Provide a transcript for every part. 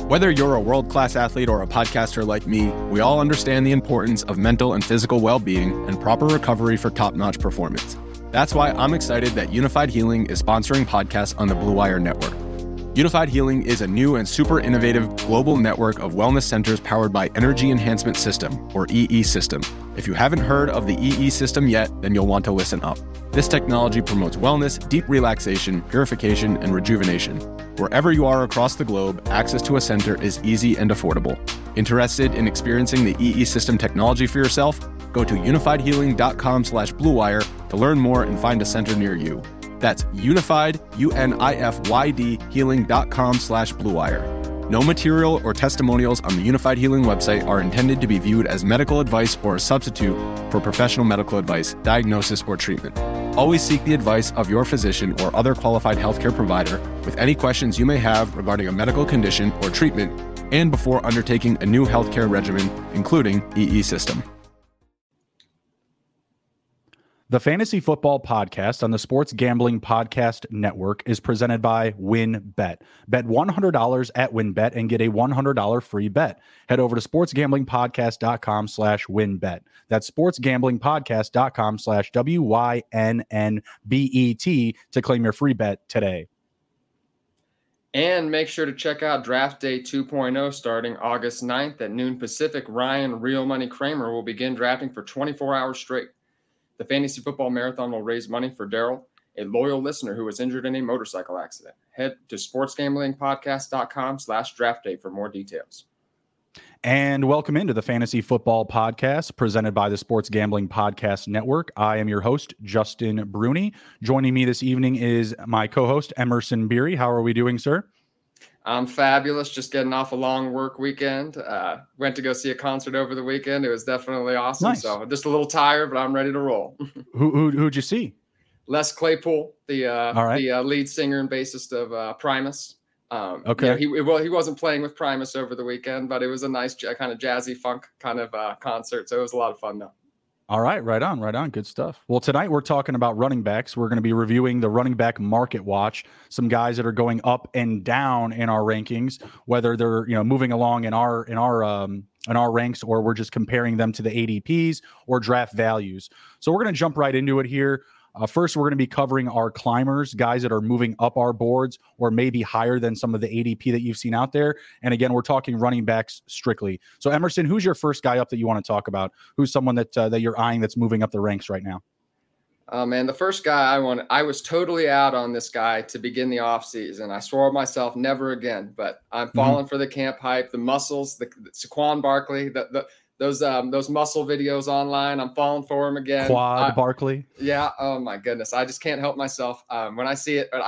Whether you're a world-class athlete or a podcaster like me, we all understand the importance of mental and physical well-being and proper recovery for top-notch performance. That's why I'm excited that Unified Healing is sponsoring podcasts on the Blue Wire Network. Unified Healing is a new and super innovative global network of wellness centers powered by Energy Enhancement System, or EE System. If you haven't heard of the EE System yet, then you'll want to listen up. This technology promotes wellness, deep relaxation, purification, and rejuvenation. Wherever you are across the globe, access to a center is easy and affordable. Interested in experiencing the EE System technology for yourself? Go to unifiedhealing.com/bluewire to learn more and find a center near you. That's unified, UNIFYD, healing.com/bluewire. No material or testimonials on the Unified Healing website are intended to be viewed as medical advice or a substitute for professional medical advice, diagnosis, or treatment. Always seek the advice of your physician or other qualified healthcare provider with any questions you may have regarding a medical condition or treatment and before undertaking a new healthcare regimen, including EE System. The Fantasy Football Podcast on the Sports Gambling Podcast Network is presented by WynnBET. Bet $100 at WynnBET and get a $100 free bet. Head over to sportsgamblingpodcast.com/WynnBET. That's sportsgamblingpodcast.com/WYNNBET to claim your free bet today. And make sure to check out Draft Day 2.0 starting August 9th at noon Pacific. Ryan Real Money Kramer will begin drafting for 24 hours straight. The Fantasy Football Marathon will raise money for Daryl, a loyal listener who was injured in a motorcycle accident. Head to sportsgamblingpodcast.com/draftday for more details. And welcome into the Fantasy Football Podcast presented by the Sports Gambling Podcast Network. I am your host, Justin Bruni. Joining me this evening is my co-host, Emerson Beery. How are we doing, sir? I'm fabulous. Just getting off a long work weekend. Went to go see a concert over the weekend. It was definitely awesome. Nice. So just a little tired, but I'm ready to roll. Who'd you see? Les Claypool, the right. lead singer and bassist of Primus. Okay. He wasn't playing with Primus over the weekend, but it was a nice kind of jazzy funk kind of concert. So it was a lot of fun though. All right. Right on. Good stuff. Well, tonight we're talking about running backs. We're going to be reviewing the running back market watch, some guys that are going up and down in our rankings, whether they're, moving along in our ranks, or we're just comparing them to the ADPs or draft values. So we're going to jump right into it here. First, we're going to be covering our climbers, guys that are moving up our boards or maybe higher than some of the ADP that you've seen out there. And again, we're talking running backs strictly. So Emerson, who's your first guy up that you want to talk about? Who's someone that you're eyeing that's moving up the ranks right now? Man, the first guy I was totally out on this guy to begin the offseason. I swore myself never again, but I'm falling for the camp hype, the muscles, the Saquon Barkley, those muscle videos online. I'm falling for him again. Quad Barkley. Yeah. Oh my goodness. I just can't help myself. When I see it,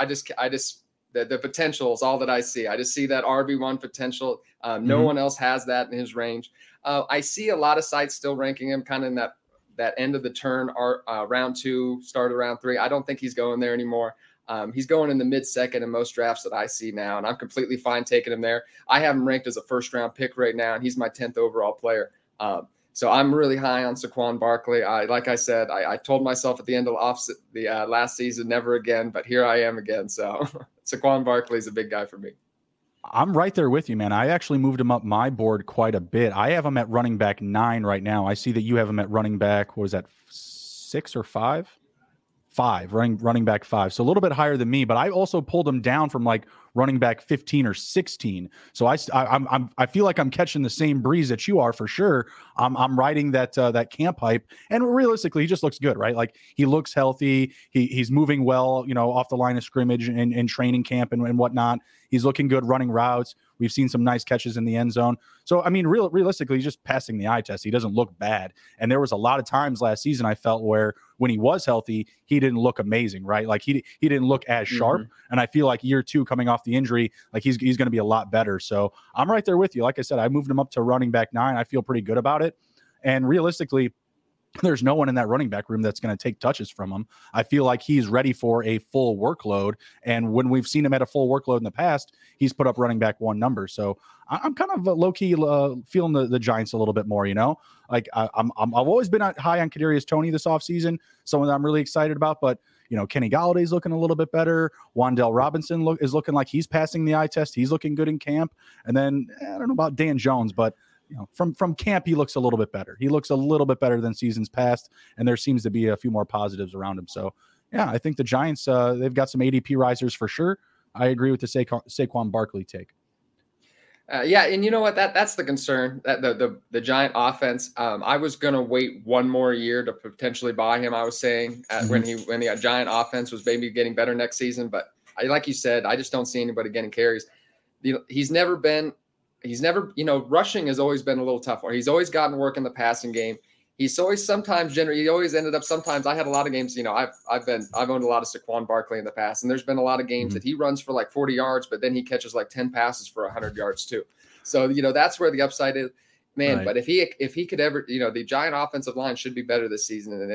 the potential is all that I see. I just see that RB1 potential. No one else has that in his range. I see a lot of sites still ranking him kind of in that end of the turn, round 2, start of round 3. I don't think he's going there anymore. He's going in the mid-second in most drafts that I see now, and I'm completely fine taking him there. I have him ranked as a first-round pick right now, and he's my 10th overall player. So I'm really high on Saquon Barkley. Like I said, I told myself at the end of the last season, never again, but here I am again. So Saquon Barkley is a big guy for me. I'm right there with you, man. I actually moved him up my board quite a bit. I have him at running back 9 right now. I see that you have him at running back, what was that, 6 or 5? 5, running back 5. So a little bit higher than me, but I also pulled him down from like running back 15 or 16. So I feel like I'm catching the same breeze that you are for sure. I'm riding that camp hype, and realistically, he just looks good, right? Like he looks healthy. He's moving well, off the line of scrimmage and training camp and whatnot. He's looking good running routes. We've seen some nice catches in the end zone. So, I mean, realistically, he's just passing the eye test. He doesn't look bad. And there was a lot of times last season I felt where when he was healthy, he didn't look amazing, right? Like he didn't look as sharp. And I feel like year 2 coming off the injury, like he's going to be a lot better. So I'm right there with you. Like I said, I moved him up to running back 9. I feel pretty good about it. And realistically, there's no one in that running back room that's going to take touches from him. I feel like he's ready for a full workload. And when we've seen him at a full workload in the past, he's put up running back 1 number. So I'm kind of low-key feeling the Giants a little bit more, Like I've always been high on Kadarius Toney this offseason, someone that I'm really excited about. But, Kenny Galladay's looking a little bit better. Wan'Dale Robinson is looking like he's passing the eye test. He's looking good in camp. And then I don't know about Dan Jones, but from camp, he looks a little bit better. He looks a little bit better than seasons past, and there seems to be a few more positives around him. So, yeah, I think the Giants, they've got some ADP risers for sure. I agree with the Saquon Barkley take. Yeah, and you know what? That's the concern, that the Giant offense. I was gonna wait one more year to potentially buy him. I was saying when the Giant offense was maybe getting better next season, but like you said, I just don't see anybody getting carries. He's never, rushing has always been a little tough. He's always gotten work in the passing game. He's always ended up sometimes. I had a lot of games, I've owned a lot of Saquon Barkley in the past, and there's been a lot of games that he runs for like 40 yards, but then he catches like 10 passes for 100 yards too. So, that's where the upside is, man. Right. But if he could ever, the Giant offensive line should be better this season. And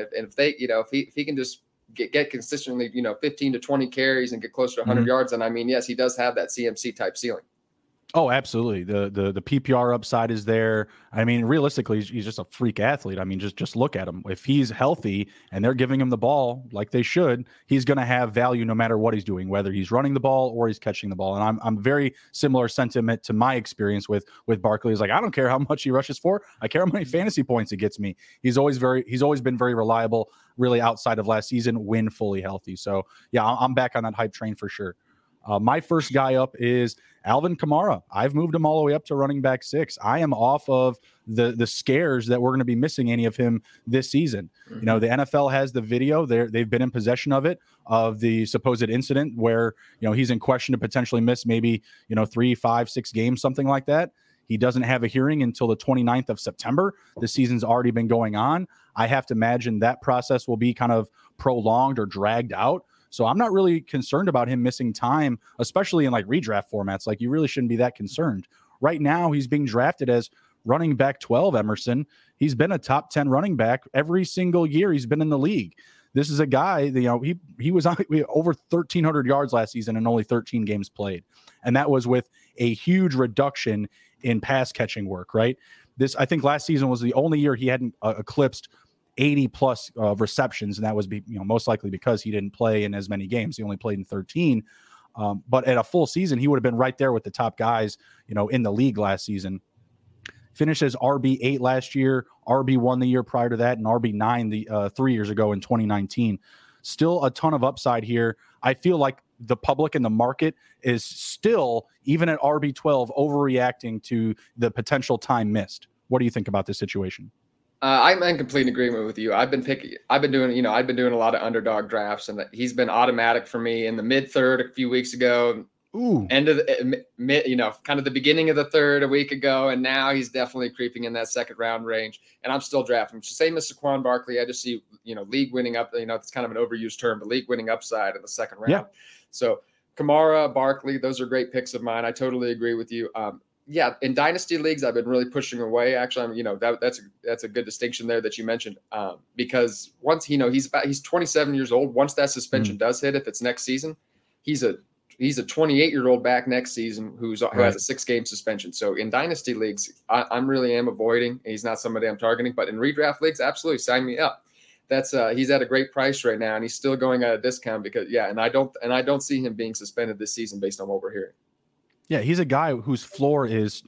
if he can just get consistently, 15 to 20 carries and get closer to 100 yards, then yes, he does have that CMC type ceiling. Oh, absolutely. The PPR upside is there. I mean, realistically, he's just a freak athlete. I mean, just look at him. If he's healthy and they're giving him the ball like they should, he's going to have value no matter what he's doing, whether he's running the ball or he's catching the ball. And I'm very similar sentiment to my experience with Barkley. Is like, I don't care how much he rushes for. I care how many fantasy points it gets me. He's always been very reliable, really outside of last season when fully healthy. So yeah, I'm back on that hype train for sure. My first guy up is Alvin Kamara. I've moved him all the way up to running back 6. I am off of the scares that we're going to be missing any of him this season. The NFL has the video. They've been in possession of the supposed incident where, he's in question to potentially miss maybe, 3, 5, 6 games, something like that. He doesn't have a hearing until the 29th of September. The season's already been going on. I have to imagine that process will be kind of prolonged or dragged out. So I'm not really concerned about him missing time, especially in like redraft formats. Like, you really shouldn't be that concerned. Right now, he's being drafted as running back 12, Emerson. He's been a top 10 running back every single year he's been in the league. This is a guy, he was on over 1,300 yards last season and only 13 games played. And that was with a huge reduction in pass catching work, right? I think last season was the only year he hadn't eclipsed 80 plus receptions, and that was most likely because he didn't play in as many games. He only played in 13, but at a full season, he would have been right there with the top guys, in the league last season. Finished as RB8 last year, RB1 the year prior to that, and RB9 3 years ago in 2019. Still a ton of upside here. I feel like the public and the market is still, even at RB12, overreacting to the potential time missed. What do you think about this situation? I'm in complete agreement with you. I've been doing a lot of underdog drafts, and he's been automatic for me in the mid third a few weeks ago. End of the mid, kind of the beginning of the third a week ago, and now he's definitely creeping in that second round range. And I'm still drafting. Same as Saquon Barkley. I just see league winning up. It's kind of an overused term, but league winning upside in the second round. Yeah. So Kamara, Barkley, those are great picks of mine. I totally agree with you. Yeah, in dynasty leagues, I've been really pushing away. Actually, that's a good distinction there that you mentioned, because once he's 27 years old. Once that suspension does hit, if it's next season, he's a 28-year-old back next season who has a 6-game suspension. So in dynasty leagues, I really am avoiding. He's not somebody I'm targeting, but in redraft leagues, absolutely sign me up. That's he's at a great price right now, and he's still going at a discount because and I don't see him being suspended this season based on what we're hearing. Yeah, he's a guy whose floor is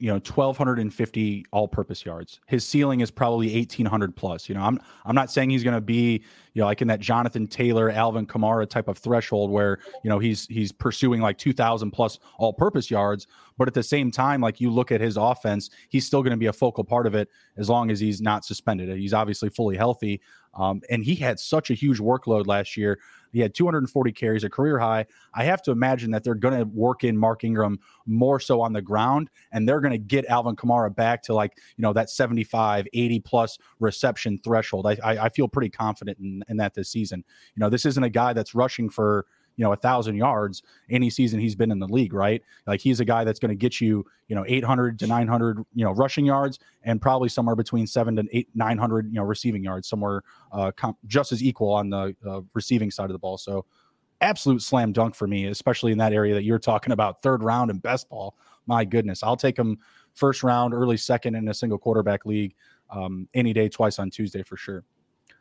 1,250 all-purpose yards. His ceiling is probably 1,800 plus. I'm not saying he's going to be like in that Jonathan Taylor, Alvin Kamara type of threshold where he's pursuing like 2,000 plus all-purpose yards. But at the same time, like, you look at his offense, he's still going to be a focal part of it as long as he's not suspended. He's obviously fully healthy, and he had such a huge workload last year. He had 240 carries, a career high. I have to imagine that they're going to work in Mark Ingram more so on the ground, and they're going to get Alvin Kamara back to that 75, 80 plus reception threshold. I feel pretty confident in that this season. This isn't a guy that's rushing for 1,000 yards any season he's been in the league, right? Like, he's a guy that's going to get you 800 to 900 rushing yards, and probably somewhere between 700 to 900 receiving yards, somewhere just as equal on the receiving side of the ball. So absolute slam dunk for me, especially in that area that you're talking about, third round and best ball. My goodness, I'll take him first round, early second in a single quarterback league any day, twice on Tuesday for sure.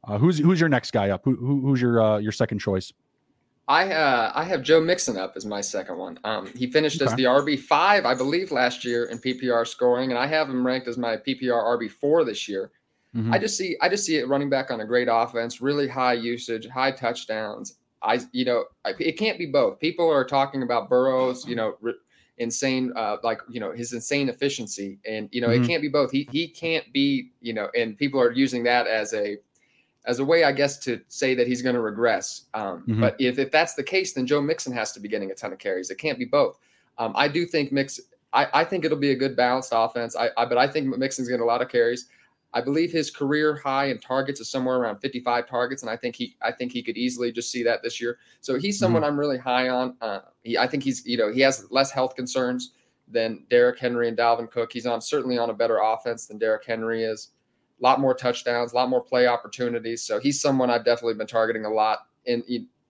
Who's your next guy up? Who's your second choice? I have Joe Mixon up as my second one. He finished as the RB5, I believe, last year in PPR scoring, and I have him ranked as my PPR RB4 this year. I just see it running back on a great offense, really high usage, high touchdowns. It can't be both. People are talking about Burrow's, insane, his insane efficiency, and it can't be both. He can't be, and people are using that as a way, I guess, to say that he's going to regress. But if that's the case, then Joe Mixon has to be getting a ton of carries. It can't be both. I do think I think it'll be a good balanced offense. But I think Mixon's getting a lot of carries. I believe his career high in targets is somewhere around 55 targets, and I think he could easily just see that this year. So he's someone I'm really high on. I think he has less health concerns than Derrick Henry and Dalvin Cook. He's certainly on a better offense than Derrick Henry is. A lot more touchdowns, a lot more play opportunities. So he's someone I've definitely been targeting a lot. And,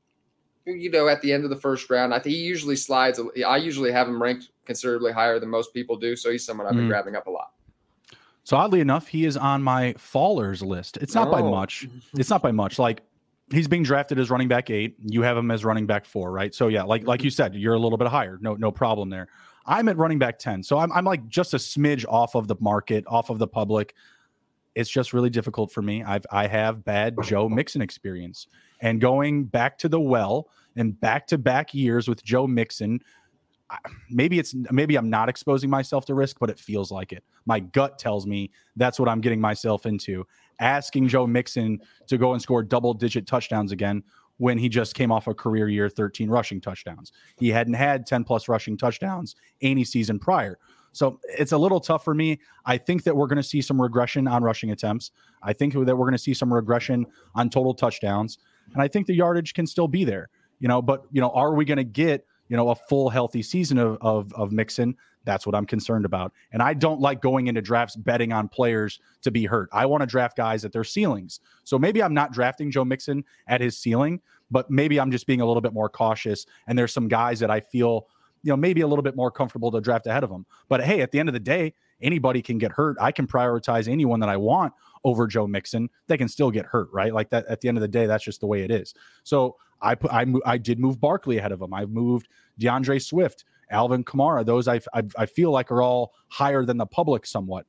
at the end of the first round, I think he usually slides. I usually have him ranked considerably higher than most people do. So he's someone I've been grabbing up a lot. So oddly enough, he is on my fallers list. It's not by much. It's not by much. Like, he's being drafted as running back 8. You have him as running back 4, right? So yeah, like you said, you're a little bit higher. No problem there. I'm at running back 10. So I'm like just a smidge off of the market, off of the public. It's just really difficult for me. I have bad Joe Mixon experience, and going back to the well and back-to-back years with Joe Mixon, maybe I'm not exposing myself to risk, but it feels like it. My gut tells me that's what I'm getting myself into. Asking Joe Mixon to go and score double-digit touchdowns again when he just came off a career year 13 rushing touchdowns. He hadn't had 10-plus rushing touchdowns any season prior. So it's a little tough for me. I think that we're going to see some regression on rushing attempts. I think that we're going to see some regression on total touchdowns. And I think the yardage can still be there, but are we going to get, a full healthy season of Mixon? That's what I'm concerned about. And I don't like going into drafts betting on players to be hurt. I want to draft guys at their ceilings. So maybe I'm not drafting Joe Mixon at his ceiling, but maybe I'm just being a little bit more cautious. And there's some guys that I feel maybe a little bit more comfortable to draft ahead of him. But hey, at the end of the day, anybody can get hurt. I can prioritize anyone that I want over Joe Mixon. They can still get hurt, right? Like that. At the end of the day, that's just the way it is. So I did move Barkley ahead of him. I've moved DeAndre Swift, Alvin Kamara. Those I feel like are all higher than the public somewhat.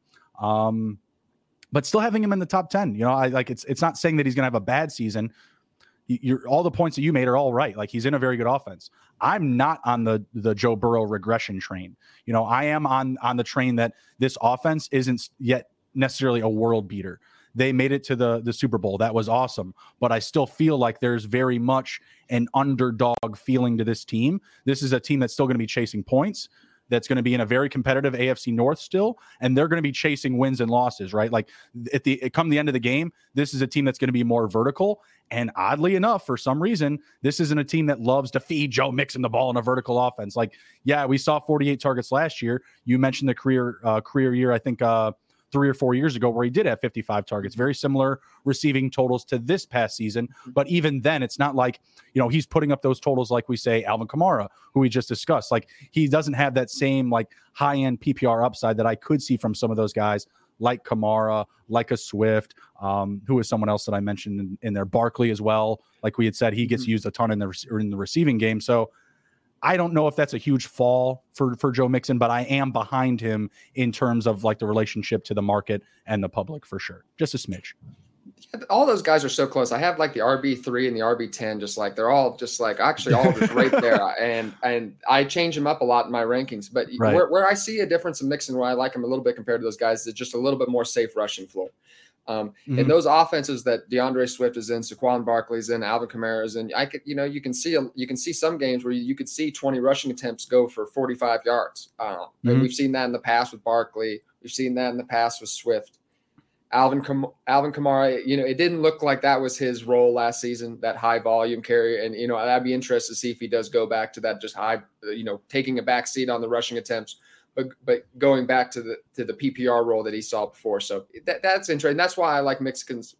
But still having him in the top 10. It's not saying that he's going to have a bad season. All the points that you made are all right. Like, he's in a very good offense. I'm not on the Joe Burrow regression train. I am on the train that this offense isn't yet necessarily a world beater. They made it to the Super Bowl. That was awesome. But I still feel like there's very much an underdog feeling to this team. This is a team that's still going to be chasing points, that's going to be in a very competitive AFC North still, and they're going to be chasing wins and losses, right? Like, come the end of the game, this is a team that's going to be more vertical. And oddly enough, for some reason, this isn't a team that loves to feed Joe Mixon the ball in a vertical offense. Like, yeah, we saw 48 targets last year. You mentioned the career year, I think 3 or 4 years ago, where he did have 55 targets, very similar receiving totals to this past season. But even then, it's not like, he's putting up those totals like we say Alvin Kamara, who we just discussed. Like, he doesn't have that same like high-end PPR upside that I could see from some of those guys like Kamara, like a Swift, who is someone else that I mentioned in there, Barkley as well. Like we had said, he gets used a ton in the receiving game. So I don't know if that's a huge fall for Joe Mixon, but I am behind him in terms of like the relationship to the market and the public for sure. Just a smidge. All those guys are so close. I have like the RB3 and the RB10, just like they're all just like actually all just right there. And I change them up a lot in my rankings. But right. where I see a difference in Mixon, where I like him a little bit compared to those guys, is just a little bit more safe rushing floor. In those offenses that DeAndre Swift is in, Saquon Barkley's in, Alvin Kamara's in, you can see some games where you could see 20 rushing attempts go for 45 yards. And we've seen that in the past with Barkley. We've seen that in the past with Swift. Alvin Kamara, it didn't look like that was his role last season, that high volume carry. And, I'd be interested to see if he does go back to that just high, taking a back seat on the rushing attempts, but going back to the PPR role that he saw before. So that's interesting. That's why I like Mixon's.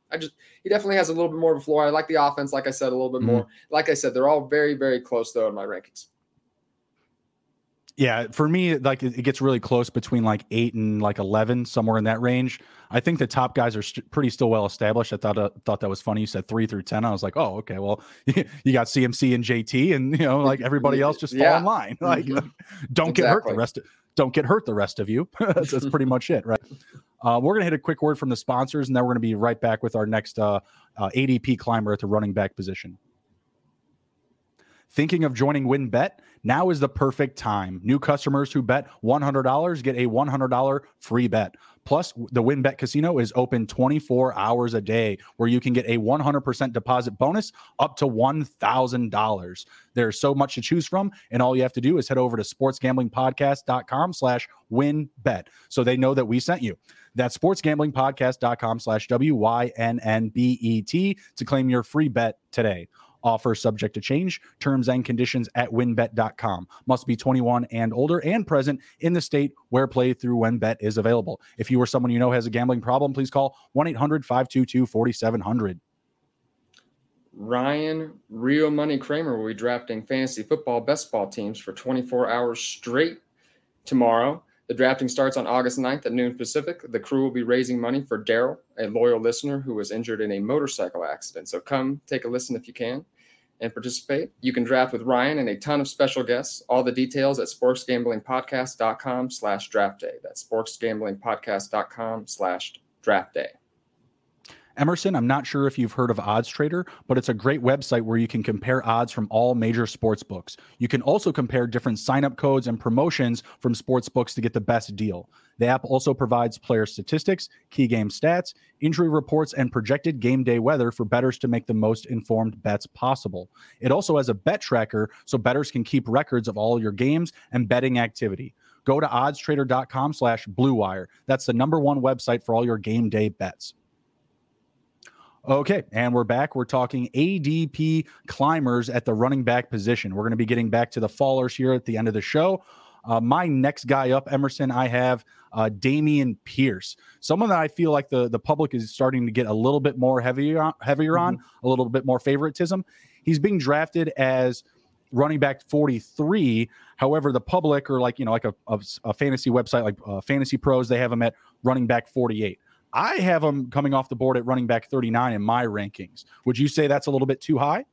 He definitely has a little bit more of a floor. I like the offense, like I said, a little bit more. Like I said, they're all very, very close though in my rankings. Yeah, for me, like it gets really close between like 8 and like 11, somewhere in that range. I think the top guys are pretty still well established. I thought that was funny. You said 3 through 10. I was like, oh, okay. Well, you got CMC and JT, and like everybody else just fall in line. Like, don't get hurt. Don't get hurt. The rest of you. That's pretty much it, right? We're gonna hit a quick word from the sponsors, and then we're gonna be right back with our next ADP climber at the running back position. Thinking of joining WynnBET? Now is the perfect time. New customers who bet $100 get a $100 free bet. Plus, the WynnBET Casino is open 24 hours a day, where you can get a 100% deposit bonus up to $1,000. There's so much to choose from, and all you have to do is head over to sportsgamblingpodcast.com/WynnBET so they know that we sent you. That's sportsgamblingpodcast.com/WYNNBET to claim your free bet today. Offer subject to change. Terms and conditions at wynnbet.com. Must be 21 and older and present in the state where play through WynnBET is available. If you or someone you know has a gambling problem, please call 1-800-522-4700. Ryan Real Money Kramer will be drafting fantasy football best ball teams for 24 hours straight tomorrow. The drafting starts on August 9th at noon Pacific. The crew will be raising money for Daryl, a loyal listener who was injured in a motorcycle accident. So come take a listen if you can and participate. You can draft with Ryan and a ton of special guests. All the details at sportsgamblingpodcast.com/draftday. That's sportsgamblingpodcast.com/draftday. Emerson, I'm not sure if you've heard of OddsTrader, but it's a great website where you can compare odds from all major sports books. You can also compare different sign-up codes and promotions from sports books to get the best deal. The app also provides player statistics, key game stats, injury reports, and projected game day weather for bettors to make the most informed bets possible. It also has a bet tracker so bettors can keep records of all your games and betting activity. Go to oddstrader.com/bluewire. That's the #1 website for all your game day bets. Okay, and we're back. We're talking ADP climbers at the running back position. We're going to be getting back to the fallers here at the end of the show. My next guy up, Emerson, I have Dameon Pierce, someone that I feel like the public is starting to get a little bit more heavier on, a little bit more favoritism. He's being drafted as running back 43. However, the public, or like a fantasy website like Fantasy Pros, they have him at running back 48. I have him coming off the board at running back 39 in my rankings. Would you say that's a little bit too high?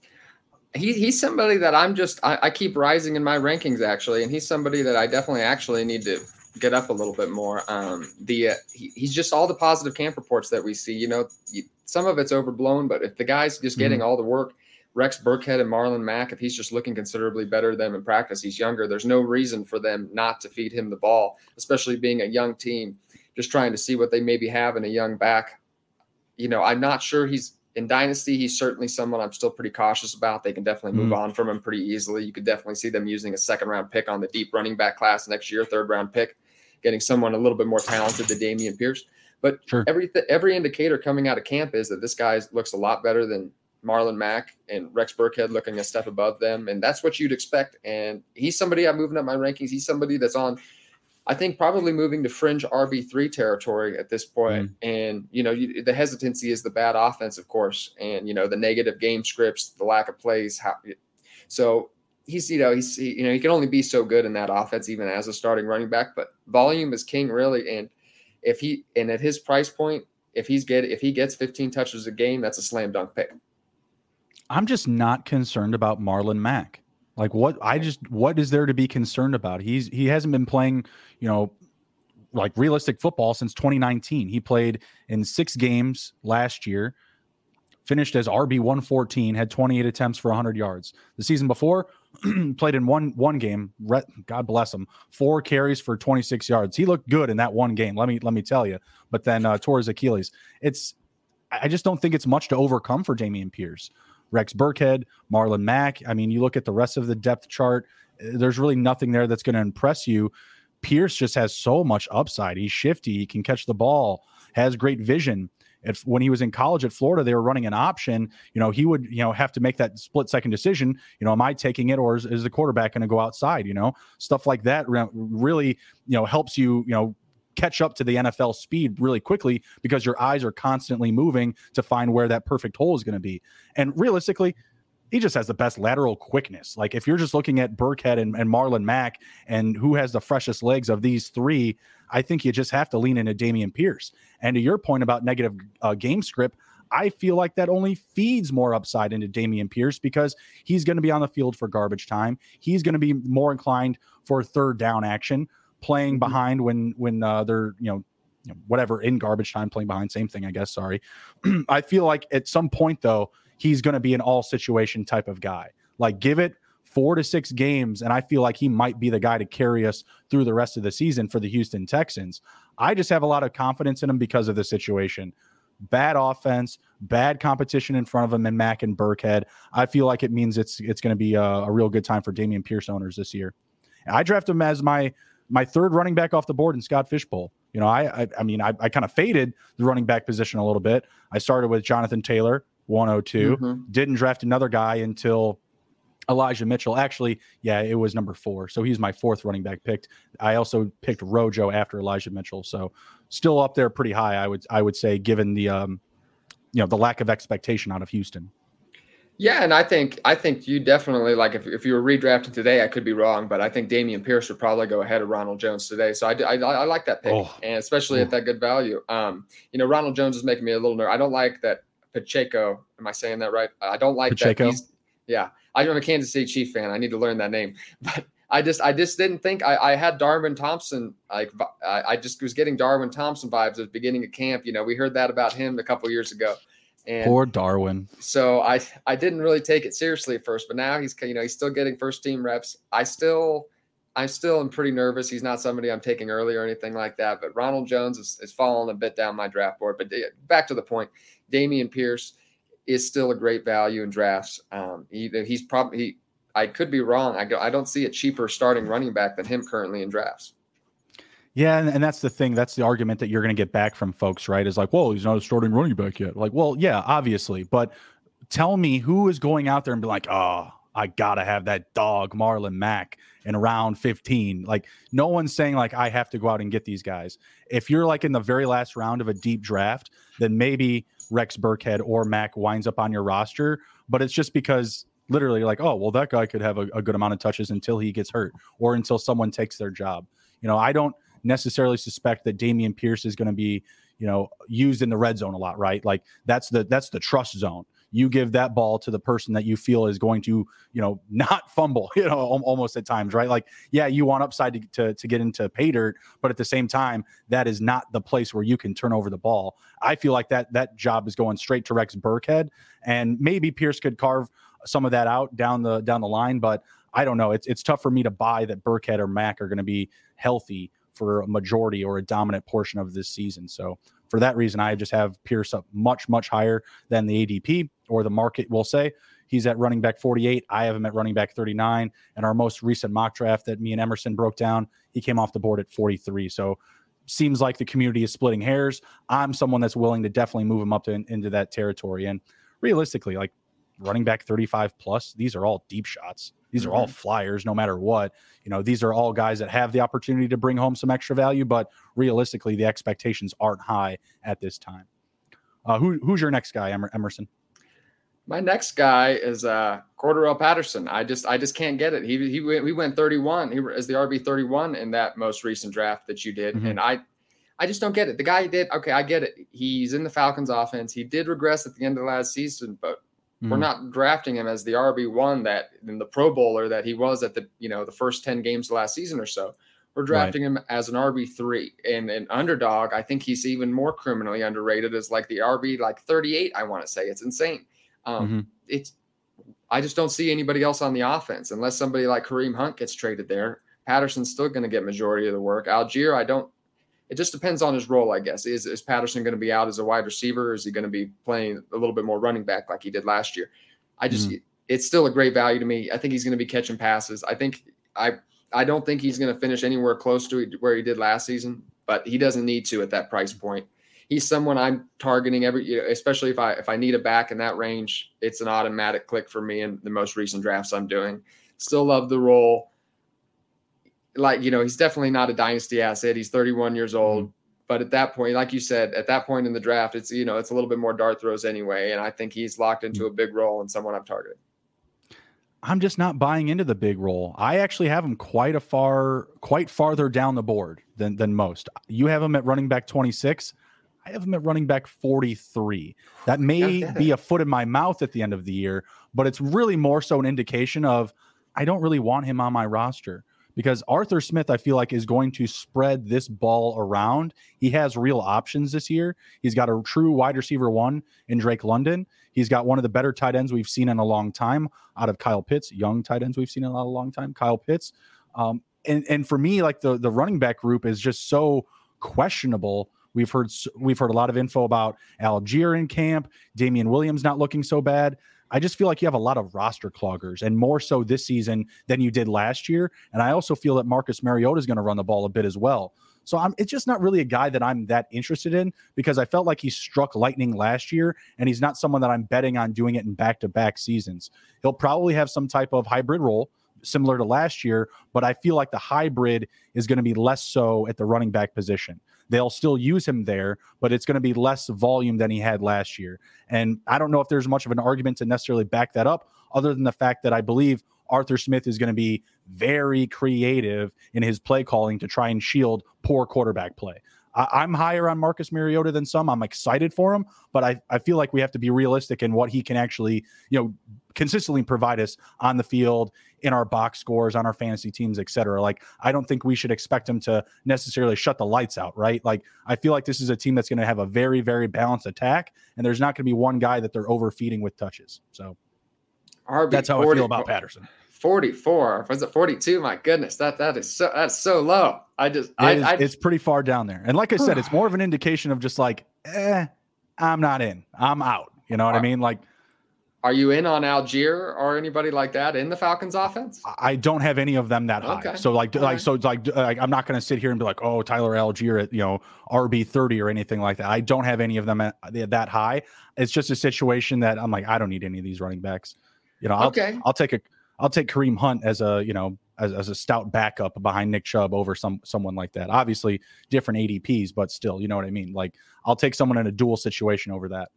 He's somebody that I keep rising in my rankings, actually, and he's somebody that I definitely actually need to get up a little bit more. He's just all the positive camp reports that we see. Some of it's overblown, but if the guy's just getting all the work, Rex Burkhead and Marlon Mack, if he's just looking considerably better than in practice, he's younger. There's no reason for them not to feed him the ball, especially being a young team. Just trying to see what they maybe have in a young back. I'm not sure he's in Dynasty. He's certainly someone I'm still pretty cautious about. They can definitely move on from him pretty easily. You could definitely see them using a second-round pick on the deep running back class next year, third-round pick, getting someone a little bit more talented than Dameon Pierce. But every indicator coming out of camp is that this guy looks a lot better than Marlon Mack and Rex Burkhead, looking a step above them. And that's what you'd expect. And he's somebody I'm moving up my rankings. He's somebody that's on, I think, probably moving to fringe RB3 territory at this point. And, the hesitancy is the bad offense, of course, and, the negative game scripts, the lack of plays. So he can only be so good in that offense, even as a starting running back, but volume is king, really. And at his price point, if he gets 15 touches a game, that's a slam dunk pick. I'm just not concerned about Marlon Mack. Like what is there to be concerned about? He hasn't been playing, like realistic football since 2019. He played in 6 games last year, finished as RB 114, had 28 attempts for 100 yards. The season before, played in one game. God bless him. 4 carries for 26 yards. He looked good in that one game. Let me tell you. But then tore his Achilles. I just don't think it's much to overcome for Dameon Pierce. Rex Burkhead, Marlon Mack. I mean, you look at the rest of the depth chart, there's really nothing there that's going to impress you. Pierce just has so much upside. He's shifty. He can catch the ball, has great vision. When he was in college at Florida, they were running an option. He would, have to make that split second decision. Am I taking it, or is the quarterback going to go outside? Stuff like that really, helps you, catch up to the NFL speed really quickly, because your eyes are constantly moving to find where that perfect hole is going to be. And realistically, he just has the best lateral quickness. Like if you're just looking at Burkhead and Marlon Mack and who has the freshest legs of these three, I think you just have to lean into Dameon Pierce. And to your point about negative game script, I feel like that only feeds more upside into Dameon Pierce because he's going to be on the field for garbage time. He's going to be more inclined for third down action, playing behind when they're, whatever, in garbage time, playing behind, same thing, I guess. Sorry. I feel like at some point though, he's going to be an all situation type of guy. Like give it 4 to 6 games. And I feel like he might be the guy to carry us through the rest of the season for the Houston Texans. I just have a lot of confidence in him because of the situation. Bad offense, bad competition in front of him and Mack and Burkhead. I feel like it means it's going to be a real good time for Dameon Pierce owners this year. And I drafted him as my third running back off the board in Scott Fishbowl. I kind of faded the running back position a little bit. I started with Jonathan Taylor, 102. Didn't draft another guy until Elijah Mitchell. Actually, yeah, it was number 4. So he's my 4th running back picked. I also picked Rojo after Elijah Mitchell. So still up there pretty high, I would say, given the the lack of expectation out of Houston. Yeah, and I think you definitely, like, if you were redrafting today, I could be wrong, but I think Dameon Pierce would probably go ahead of Ronald Jones today. So I like that pick, and especially at that good value. Ronald Jones is making me a little nervous. I don't like that Pacheco. Am I saying that right? I don't like Pacheco? that. I'm a Kansas City Chief fan. I need to learn that name, but I just didn't think I had Darwin Thompson. Like I just was getting Darwin Thompson vibes at the beginning of camp. We heard that about him a couple years ago. And poor Darwin. So I didn't really take it seriously at first, but now he's still getting first team reps. I still am pretty nervous. He's not somebody I'm taking early or anything like that. But Ronald Jones is falling a bit down my draft board. But back to the point, Dameon Pierce is still a great value in drafts. I could be wrong. I don't see a cheaper starting running back than him currently in drafts. Yeah, and that's the thing. That's the argument that you're going to get back from folks, right? Is like, well, he's not a starting running back yet. Like, well, yeah, obviously. But tell me who is going out there and be like, oh, I got to have that dog, Marlon Mack, in round 15. Like, no one's saying, like, I have to go out and get these guys. If you're, like, in the very last round of a deep draft, then maybe Rex Burkhead or Mack winds up on your roster. But it's just because literally, like, oh, well, that guy could have a good amount of touches until he gets hurt or until someone takes their job. I don't necessarily suspect that Dameon Pierce is going to be, used in the red zone a lot, right? Like that's the trust zone. You give that ball to the person that you feel is going to, not fumble, almost at times, right? Like, yeah, you want upside to get into pay dirt, but at the same time, that is not the place where you can turn over the ball. I feel like that job is going straight to Rex Burkhead, and maybe Pierce could carve some of that out down the line, but I don't know. It's tough for me to buy that Burkhead or Mack are going to be healthy for a majority or a dominant portion of this season. So for that reason, I just have Pierce up much, much higher than the ADP or the market will say. He's at running back 48. I have him at running back 39. And our most recent mock draft that me and Emerson broke down, he came off the board at 43. So seems like the community is splitting hairs. I'm someone that's willing to definitely move him up into that territory. And realistically, like running back 35 plus, these are all deep shots. These are all flyers, no matter what. These are all guys that have the opportunity to bring home some extra value, but realistically, the expectations aren't high at this time. Who's your next guy, Emerson? My next guy is Cordarrelle Patterson. I just can't get it. He went 31. He was the RB 31 in that most recent draft that you did, and I just don't get it. The guy did okay. I get it. He's in the Falcons offense. He did regress at the end of last season, but we're not drafting him as the RB1 that in the Pro Bowler that he was at the first 10 games last season or so. We're drafting him as an RB3 and an underdog. I think he's even more criminally underrated as like the RB 38. I want to say it's insane. I just don't see anybody else on the offense unless somebody like Kareem Hunt gets traded there. Patterson's still going to get majority of the work. Algier, it just depends on his role, I guess. Is Patterson going to be out as a wide receiver, or is he going to be playing a little bit more running back like he did last year? It's still a great value to me. I think he's going to be catching passes. I don't think he's going to finish anywhere close to where he did last season, but he doesn't need to at that price point. He's someone I'm targeting especially if I need a back in that range. It's an automatic click for me in the most recent drafts I'm doing. Still love the role. He's definitely not a dynasty asset. He's 31 years old. But at that point, like you said, at that point in the draft, it's a little bit more dart throws anyway. And I think he's locked into a big role and someone I'm targeting. I'm just not buying into the big role. I actually have him quite farther down the board than most. You have him at running back 26. I have him at running back 43. That may be a foot in my mouth at the end of the year, but it's really more so an indication of I don't really want him on my roster because Arthur Smith, I feel like, is going to spread this ball around. He has real options this year. He's got a true wide receiver one in Drake London. He's got one of the better tight ends we've seen in a long time out of Kyle Pitts, young tight ends we've seen in a long time, Kyle Pitts. And for me, like the running back group is just so questionable. We've heard a lot of info about Algier in camp, Damian Williams not looking so bad. I just feel like you have a lot of roster cloggers, and more so this season than you did last year. And I also feel that Marcus Mariota is going to run the ball a bit as well. So it's just not really a guy that I'm that interested in because I felt like he struck lightning last year, and he's not someone that I'm betting on doing it in back-to-back seasons. He'll probably have some type of hybrid role similar to last year, but I feel like the hybrid is going to be less so at the running back position. They'll still use him there, but it's going to be less volume than he had last year. And I don't know if there's much of an argument to necessarily back that up other than the fact that I believe Arthur Smith is going to be very creative in his play calling to try and shield poor quarterback play. I'm higher on Marcus Mariota than some. I'm excited for him, but I feel like we have to be realistic in what he can actually, consistently provide us on the field, in our box scores, on our fantasy teams, et cetera. Like, I don't think we should expect him to necessarily shut the lights out, right? Like, I feel like this is a team that's going to have a very, very balanced attack, and there's not going to be one guy that they're overfeeding with touches. So that's how I feel about Patterson. 44. Was it 42? My goodness, that's so low. It's pretty far down there. And like I said, it's more of an indication of just like, I'm not in, I'm out. You know what I mean? Like, are you in on Algier or anybody like that in the Falcons offense? I don't have any of them that high. Okay. So I'm not going to sit here and be like, oh, Tyler Algier at, RB 30 or anything like that. I don't have any of them at that high. It's just a situation that I'm like, I don't need any of these running backs. I'll take Kareem Hunt as a, as a stout backup behind Nick Chubb over someone like that. Obviously different ADPs, but still, you know what I mean? Like, I'll take someone in a dual situation over that.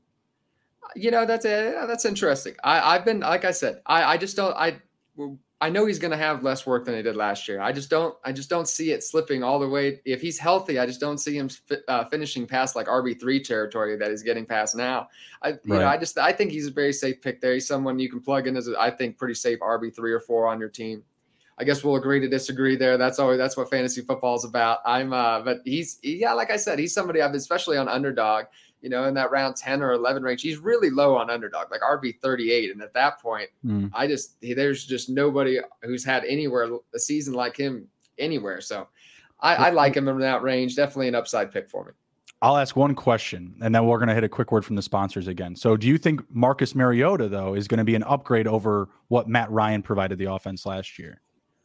That's interesting. I've been, like I said, I just don't, I know he's going to have less work than he did last year. I just don't see it slipping all the way. If he's healthy, I just don't see him finishing past like RB3 territory that he's getting past now. I think he's a very safe pick there. He's someone you can plug in as I think pretty safe RB3 or 4 on your team. I guess we'll agree to disagree there. That's what fantasy football is about. But like I said, he's somebody especially on Underdog, in that round 10 or 11 range, he's really low on Underdog, like RB 38. And at that point, there's just nobody who's had a season like him anywhere. So I like him in that range. Definitely an upside pick for me. I'll ask one question, and then we're going to hit a quick word from the sponsors again. So do you think Marcus Mariota, though, is going to be an upgrade over what Matt Ryan provided the offense last year?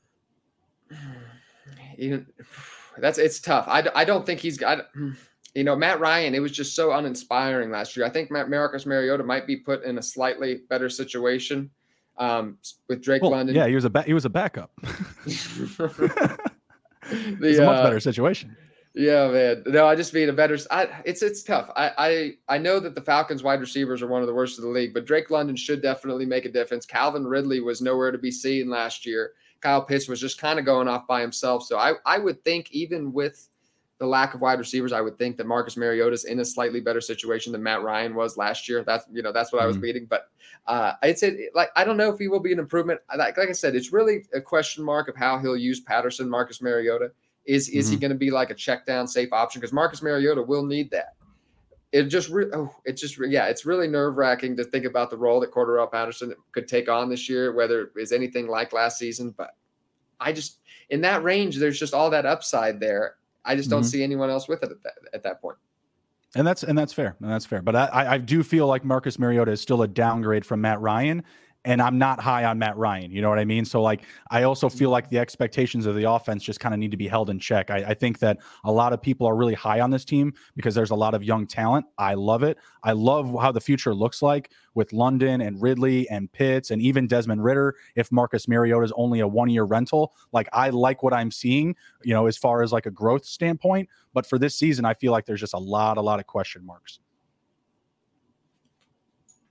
It's tough. I don't think he's got – Matt Ryan, it was just so uninspiring last year. I think Marcus Mariota might be put in a slightly better situation with Drake London. Yeah, he was a backup. It's a much better situation. Yeah, man. No, I just mean a better. It's tough. I know that the Falcons wide receivers are one of the worst of the league, but Drake London should definitely make a difference. Calvin Ridley was nowhere to be seen last year. Kyle Pitts was just kind of going off by himself. So I would think even with the lack of wide receivers, I would think that Marcus Mariota's in a slightly better situation than Matt Ryan was last year. That's what I was reading. But I'd say, I don't know if he will be an improvement. Like I said, it's really a question mark of how he'll use Patterson, Marcus Mariota. Is he going to be like a check down safe option? Because Marcus Mariota will need that. It's really nerve wracking to think about the role that Cordarrelle Patterson could take on this year, whether it is anything like last season. But in that range, there's just all that upside there. I just don't see anyone else with it at that point. And that's fair. But I do feel like Marcus Mariota is still a downgrade from Matt Ryan. And I'm not high on Matt Ryan. You know what I mean? So I also feel like the expectations of the offense just kind of need to be held in check. I think that a lot of people are really high on this team because there's a lot of young talent. I love it. I love how the future looks like with London and Ridley and Pitts and even Desmond Ridder. If Marcus Mariota is only a 1-year rental, I like what I'm seeing, as far as a growth standpoint. But for this season, I feel like there's just a lot of question marks.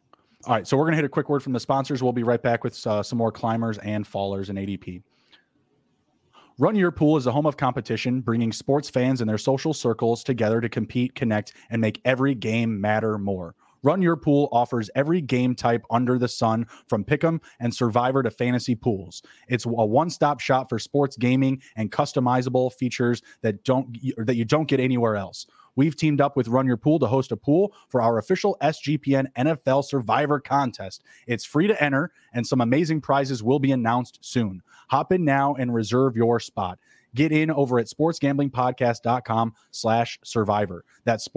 All right, so we're going to hit a quick word from the sponsors. We'll be right back with some more climbers and fallers in ADP. Run Your Pool is the home of competition, bringing sports fans and their social circles together to compete, connect, and make every game matter more. Run Your Pool offers every game type under the sun, from Pick'em and Survivor to fantasy pools. It's a one-stop shop for sports gaming and customizable features that you don't get anywhere else. We've teamed up with Run Your Pool to host a pool for our official SGPN NFL Survivor contest. It's free to enter, and some amazing prizes will be announced soon. Hop in now and reserve your spot. Get in over at sportsgamblingpodcast.com/survivor. That's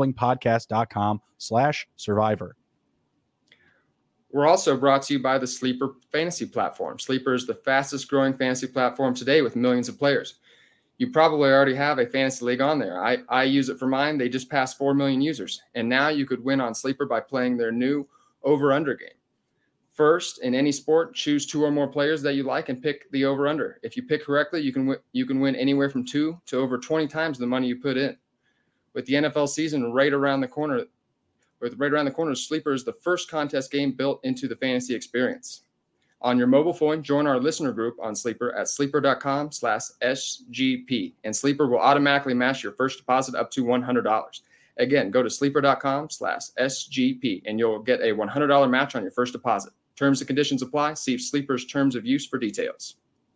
sportsgamblingpodcast.com/survivor. We're also brought to you by the Sleeper Fantasy Platform. Sleeper is the fastest growing fantasy platform today with millions of players. You probably already have a fantasy league on there. I use it for mine. They just passed 4 million users. And now you could win on Sleeper by playing their new over-under game. First, in any sport, choose 2 or more players that you like and pick the over-under. If you pick correctly, you can win anywhere from 2 to over 20 times the money you put in. With the NFL season right around the corner, Sleeper is the first contest game built into the fantasy experience. On your mobile phone, join our listener group on Sleeper at sleeper.com/SGP, and Sleeper will automatically match your first deposit up to $100. Again, go to sleeper.com/SGP, and you'll get a $100 match on your first deposit. Terms and conditions apply. See Sleeper's terms of use for details.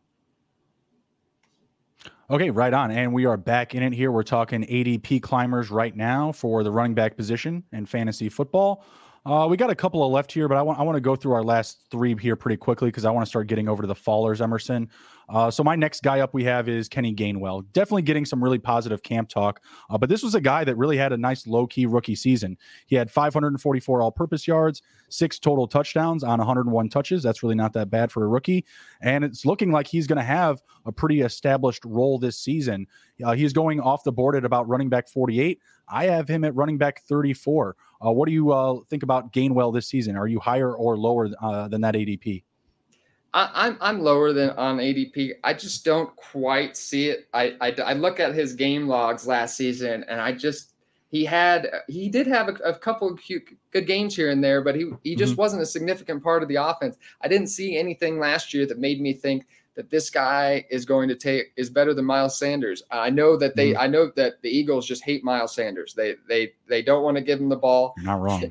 Okay, right on. And we are back in it here. We're talking ADP climbers right now for the running back position in fantasy football. We got a couple of left here, but I want to go through our last 3 here pretty quickly because I want to start getting over to the fallers, Emerson. So my next guy up we have is Kenny Gainwell. Definitely getting some really positive camp talk, but this was a guy that really had a nice low-key rookie season. He had 544 all-purpose yards, 6 total touchdowns on 101 touches. That's really not that bad for a rookie, and it's looking like he's going to have a pretty established role this season. He's going off the board at about running back 48. I have him at running back 34. What do you think about Gainwell this season? Are you higher or lower than that ADP? I'm lower than on ADP. I just don't quite see it. I look at his game logs last season, and he did have a couple of good games here and there, but he just wasn't a significant part of the offense. I didn't see anything last year that made me think that this guy is better than Miles Sanders. I know that the Eagles just hate Miles Sanders. They don't want to give him the ball. You're not wrong.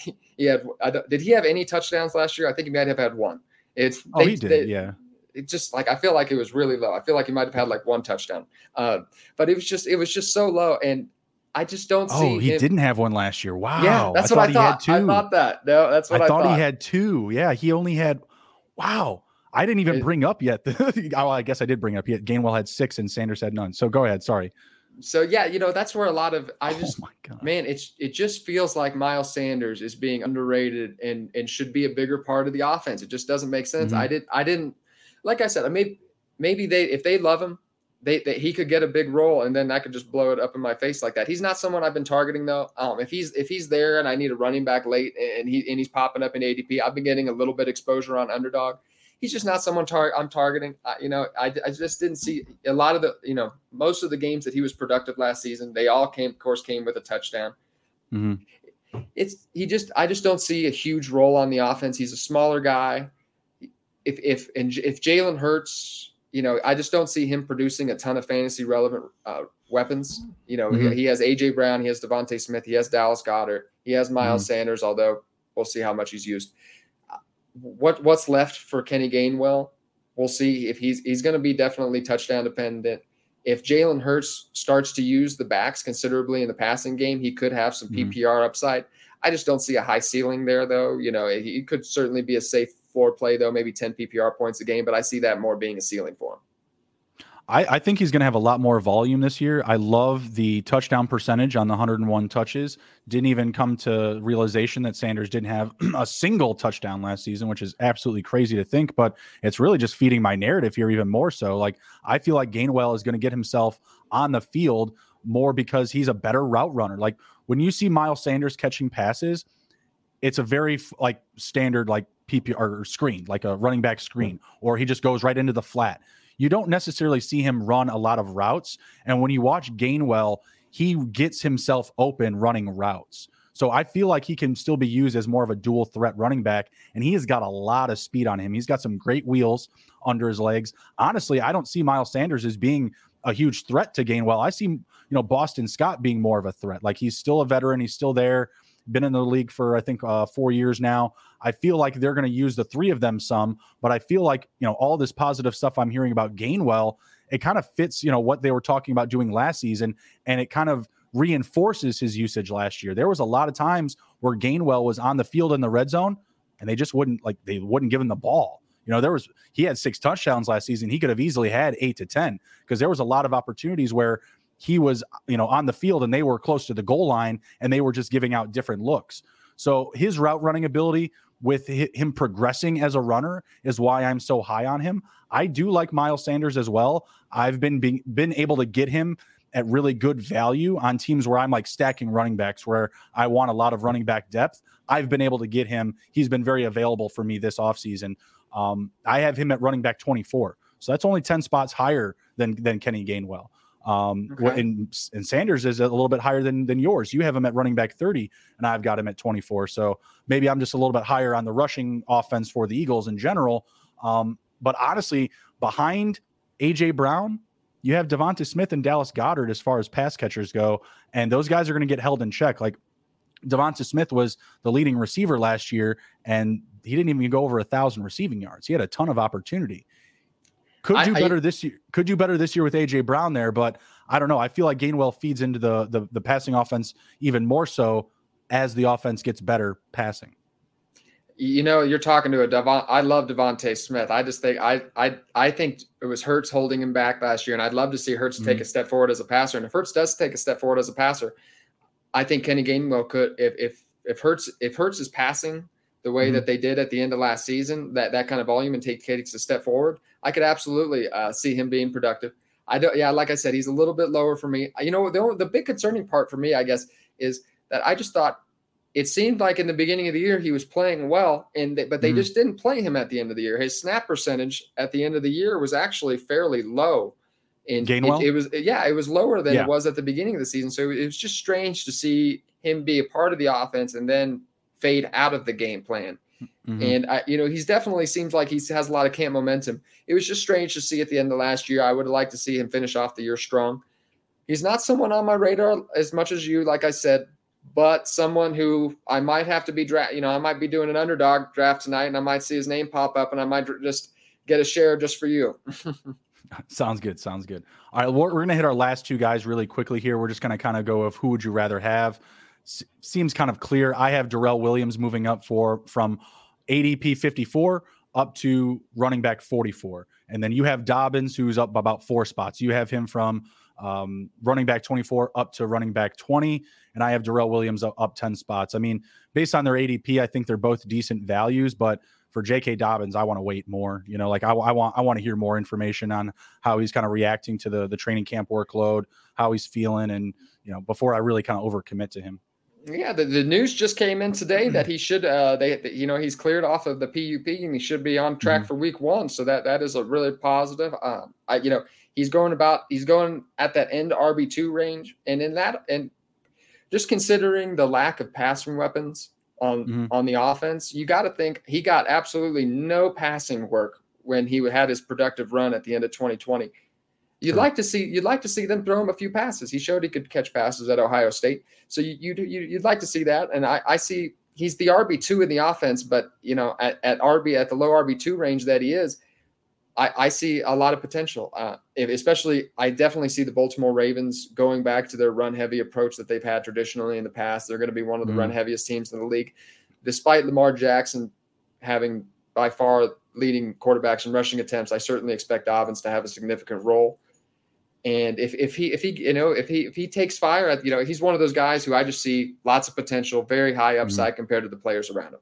Did he have any touchdowns last year? I think he might have had one. He did. Yeah. It just I feel like it was really low. I feel like he might have had like 1 touchdown. But it was just so low, and I just don't see. Oh, he didn't have one last year. Wow. Yeah, that's what I thought. I thought that. No, that's what I thought. I thought he had 2. Yeah, he only had. Wow. I didn't even bring up yet. I guess I did bring up yet. Gainwell had 6 and Sanders had none. So go ahead. Sorry. So yeah, that's where a lot of oh my God. Man, it just feels like Miles Sanders is being underrated and should be a bigger part of the offense. It just doesn't make sense. Mm-hmm. I didn't like I said, maybe if they love him, he could get a big role, and then I could just blow it up in my face like that. He's not someone I've been targeting though. If he's there and I need a running back late and he's popping up in ADP, I've been getting a little bit exposure on Underdog. He's just not someone I'm targeting. I just didn't see a lot of the, most of the games that he was productive last season. They all came with a touchdown. Mm-hmm. I just don't see a huge role on the offense. He's a smaller guy. If Jalen Hurts, I just don't see him producing a ton of fantasy relevant weapons. He has AJ Brown, he has Devontae Smith, he has Dallas Goedert, he has Miles Sanders, although we'll see how much he's used. What's left for Kenny Gainwell? We'll see if he's going to be definitely touchdown dependent. If Jalen Hurts starts to use the backs considerably in the passing game, he could have some PPR upside. I just don't see a high ceiling there, though. He could certainly be a safe floor play, though, maybe 10 PPR points a game, but I see that more being a ceiling for him. I think he's going to have a lot more volume this year. I love the touchdown percentage on the 101 touches. Didn't even come to realization that Sanders didn't have a single touchdown last season, which is absolutely crazy to think, but it's really just feeding my narrative here even more so. Like, I feel like Gainwell is going to get himself on the field more because he's a better route runner. Like, when you see Miles Sanders catching passes, it's a very standard PPR screen, like a running back screen, or he just goes right into the flat. You don't necessarily see him run a lot of routes. And when you watch Gainwell, he gets himself open running routes. So I feel like he can still be used as more of a dual threat running back, and he has got a lot of speed on him. He's got some great wheels under his legs. Honestly, I don't see Miles Sanders as being a huge threat to Gainwell. I see, Boston Scott being more of a threat. Like, he's still a veteran. He's still there. Been in the league for, I think, 4 years now. I feel like they're going to use the three of them some, but I feel like, all this positive stuff I'm hearing about Gainwell, it kind of fits, what they were talking about doing last season, and it kind of reinforces his usage last year. There was a lot of times where Gainwell was on the field in the red zone and they just wouldn't give him the ball. He had 6 touchdowns last season. He could have easily had 8 to 10 because there was a lot of opportunities where he was, on the field and they were close to the goal line and they were just giving out different looks. So his route running ability with him progressing as a runner is why I'm so high on him. I do like Miles Sanders as well. I've been able to get him at really good value on teams where I'm like stacking running backs, where I want a lot of running back depth. I've been able to get him. He's been very available for me this offseason. I have him at running back 24. So that's only 10 spots higher than Kenny Gainwell. Okay. And Sanders is a little bit higher than yours. You have him at running back 30, and I've got him at 24. So maybe I'm just a little bit higher on the rushing offense for the Eagles in general. But honestly, behind A.J. Brown, you have Devonta Smith and Dallas Goedert as far as pass catchers go, and those guys are going to get held in check. Like, Devonta Smith was the leading receiver last year, and he didn't even go over 1,000 receiving yards. He had a ton of opportunity. Could do better this year with A.J. Brown there, but I don't know. I feel like Gainwell feeds into the passing offense even more so as the offense gets better passing. You're talking to I love Devonta Smith. I just think I think it was Hurts holding him back last year, and I'd love to see Hurts take a step forward as a passer. And if Hurts does take a step forward as a passer, I think Kenny Gainwell could. If Hurts is passing the way that they did at the end of last season, that kind of volume, and takes a step forward, I could absolutely see him being productive. Like I said, he's a little bit lower for me. The big concerning part for me, I guess, is that I just thought it seemed like in the beginning of the year he was playing well, but they just didn't play him at the end of the year. His snap percentage at the end of the year was actually fairly low. And Gainwell? It was lower than it was at the beginning of the season. So it was just strange to see him be a part of the offense and then fade out of the game plan. And he's definitely seems like he has a lot of camp momentum. It was just strange to see at the end of last year. I would like to see him finish off the year strong. He's not someone on my radar as much as you, like I said, but someone who I might have to be I might be doing an underdog draft tonight, and I might see his name pop up, and I might just get a share just for you. Sounds good. All right, we're going to hit our last 2 guys really quickly here. We're just going to kind of go of who would you rather have. Seems kind of clear. I have Darrell Williams moving up from ADP 54 up to running back 44. And then you have Dobbins, who's up by about 4 spots. You have him from running back 24 up to running back 20. And I have Darrell Williams up 10 spots. I mean, based on their ADP, I think they're both decent values, but for J.K. Dobbins, I want to wait more. I want to hear more information on how he's kind of reacting to the training camp workload, how he's feeling, and before I really kind of overcommit to him. Yeah, the news just came in today that he should he's cleared off of the PUP and he should be on track for week 1. So that is a really positive. He's going at that end RB2 range, and just considering the lack of passing weapons on the offense, you got to think he got absolutely no passing work when he had his productive run at the end of 2020. You'd like to see them throw him a few passes. He showed he could catch passes at Ohio State. So you'd like to see that. And I see he's the RB2 in the offense, but at the low RB2 range that he is, I see a lot of potential. Especially, I definitely see the Baltimore Ravens going back to their run-heavy approach that they've had traditionally in the past. They're going to be one of the run-heaviest teams in the league. Despite Lamar Jackson having by far leading quarterbacks in rushing attempts, I certainly expect Dobbins to have a significant role. And if he takes fire, he's one of those guys who I just see lots of potential, very high upside compared to the players around him.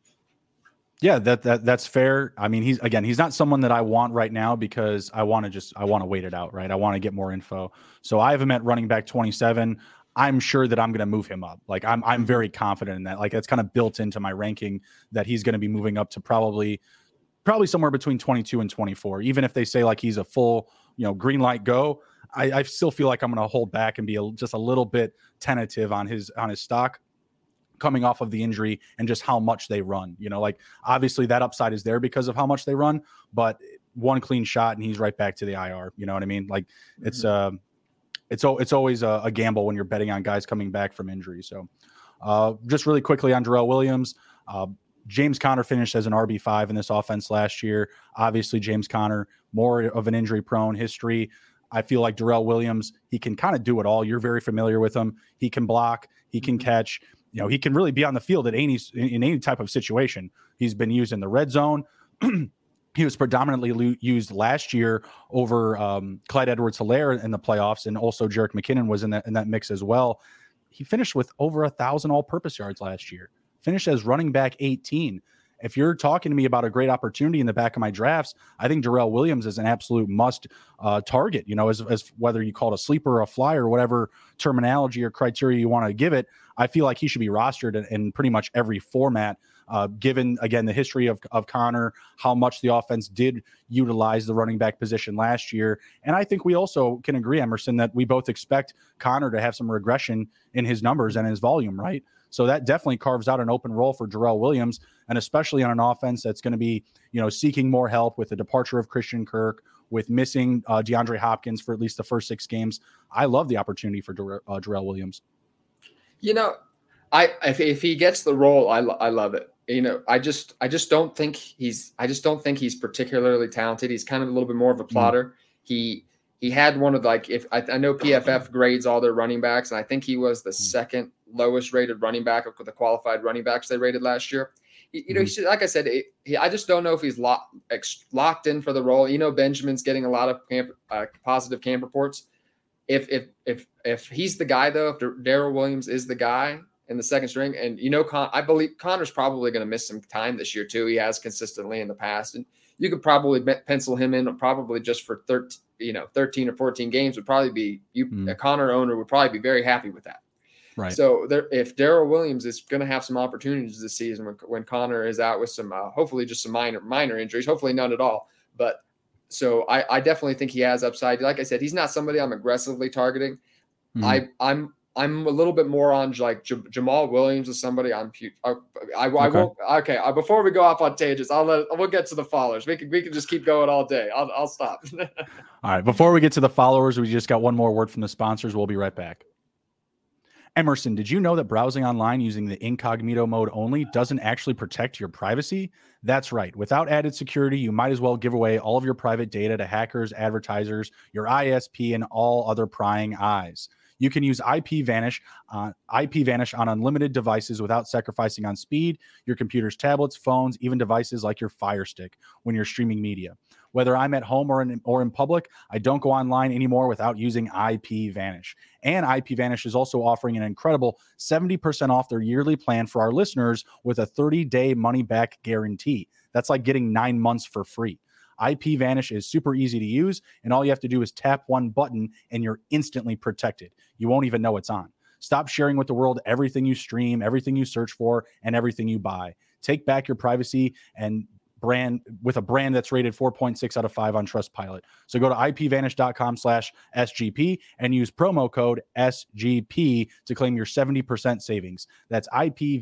Yeah, that's fair. I mean, he's not someone that I want right now because I want to wait it out, right? I want to get more info. So I have him at running back 27. I'm sure that I'm going to move him up. Like I'm very confident in that. Like that's kind of built into my ranking that he's going to be moving up to probably somewhere between 22 and 24. Even if they say like he's a full, green light go, I still feel like I'm going to hold back and be just a little bit tentative on his stock. coming off of the injury and just how much they run. Like obviously that upside is there because of how much they run, but one clean shot and he's right back to the IR. You know what I mean? Like it's always a gamble when you're betting on guys coming back from injury. So just really quickly on Darrell Williams, James Conner finished as an RB5 in this offense last year. Obviously James Conner, more of an injury prone history. I feel like Darrell Williams, he can kind of do it all. You're very familiar with him. He can block, he can catch, he can really be on the field in any type of situation. He's been used in the red zone. He was predominantly used last year over Clyde Edwards-Helaire in the playoffs, and also Jerick McKinnon was in that mix as well. He finished with over 1,000 all-purpose yards last year. Finished as running back 18. If you're talking to me about a great opportunity in the back of my drafts, I think Darrell Williams is an absolute must target, as whether you call it a sleeper or a flyer or whatever terminology or criteria you want to give it. I feel like he should be rostered in pretty much every format, given, again, the history of Conner, how much the offense did utilize the running back position last year. And I think we also can agree, Emerson, that we both expect Conner to have some regression in his numbers and his volume, right? So that definitely carves out an open role for Darrell Williams, and especially on an offense that's going to be, seeking more help with the departure of Christian Kirk, with missing DeAndre Hopkins for at least the first 6 games. I love the opportunity for Darrell Williams. If he gets the role, I love it. I just don't think he's particularly talented. He's kind of a little bit more of a plotter. He had one of I know PFF grades all their running backs, and I think he was the second lowest rated running back of the qualified running backs they rated last year. Like I said, I just don't know if he's locked in for the role. Benjamin's getting a lot of positive camp reports. If he's the guy, though, if Darrell Williams is the guy in the second string, and I believe Connor's probably going to miss some time this year too. He has consistently in the past, and you could probably pencil him in probably just for 13 or 14 games would probably be a Connor owner would probably be very happy with that. Right. So if Darrell Williams is going to have some opportunities this season when Connor is out with some hopefully just some minor injuries, hopefully none at all. But so I definitely think he has upside. Like I said, he's not somebody I'm aggressively targeting. I'm a little bit more on like Jamal Williams is somebody I won't. Okay. Before we go off on tangents, we'll get to the followers. We can just keep going all day. I'll stop. All right. Before we get to the followers, we just got one more word from the sponsors. We'll be right back. Emerson, did you know that browsing online using the incognito mode only doesn't actually protect your privacy? That's right. Without added security, you might as well give away all of your private data to hackers, advertisers, your ISP, and all other prying eyes. You can use IPVanish on unlimited devices without sacrificing on speed, your computer's tablets, phones, even devices like your Fire Stick when you're streaming media. Whether I'm at home or in public, I don't go online anymore without using IPVanish. And IPVanish is also offering an incredible 70% off their yearly plan for our listeners with a 30-day money-back guarantee. That's like getting 9 months for free. IPVanish is super easy to use, and all you have to do is tap one button, and you're instantly protected. You won't even know it's on. Stop sharing with the world everything you stream, everything you search for, and everything you buy. Take back your privacy and brand with a brand that's rated 4.6 out of 5 on Trustpilot. So go to ipvanish.com/SGP and use promo code SGP to claim your 70% savings. That's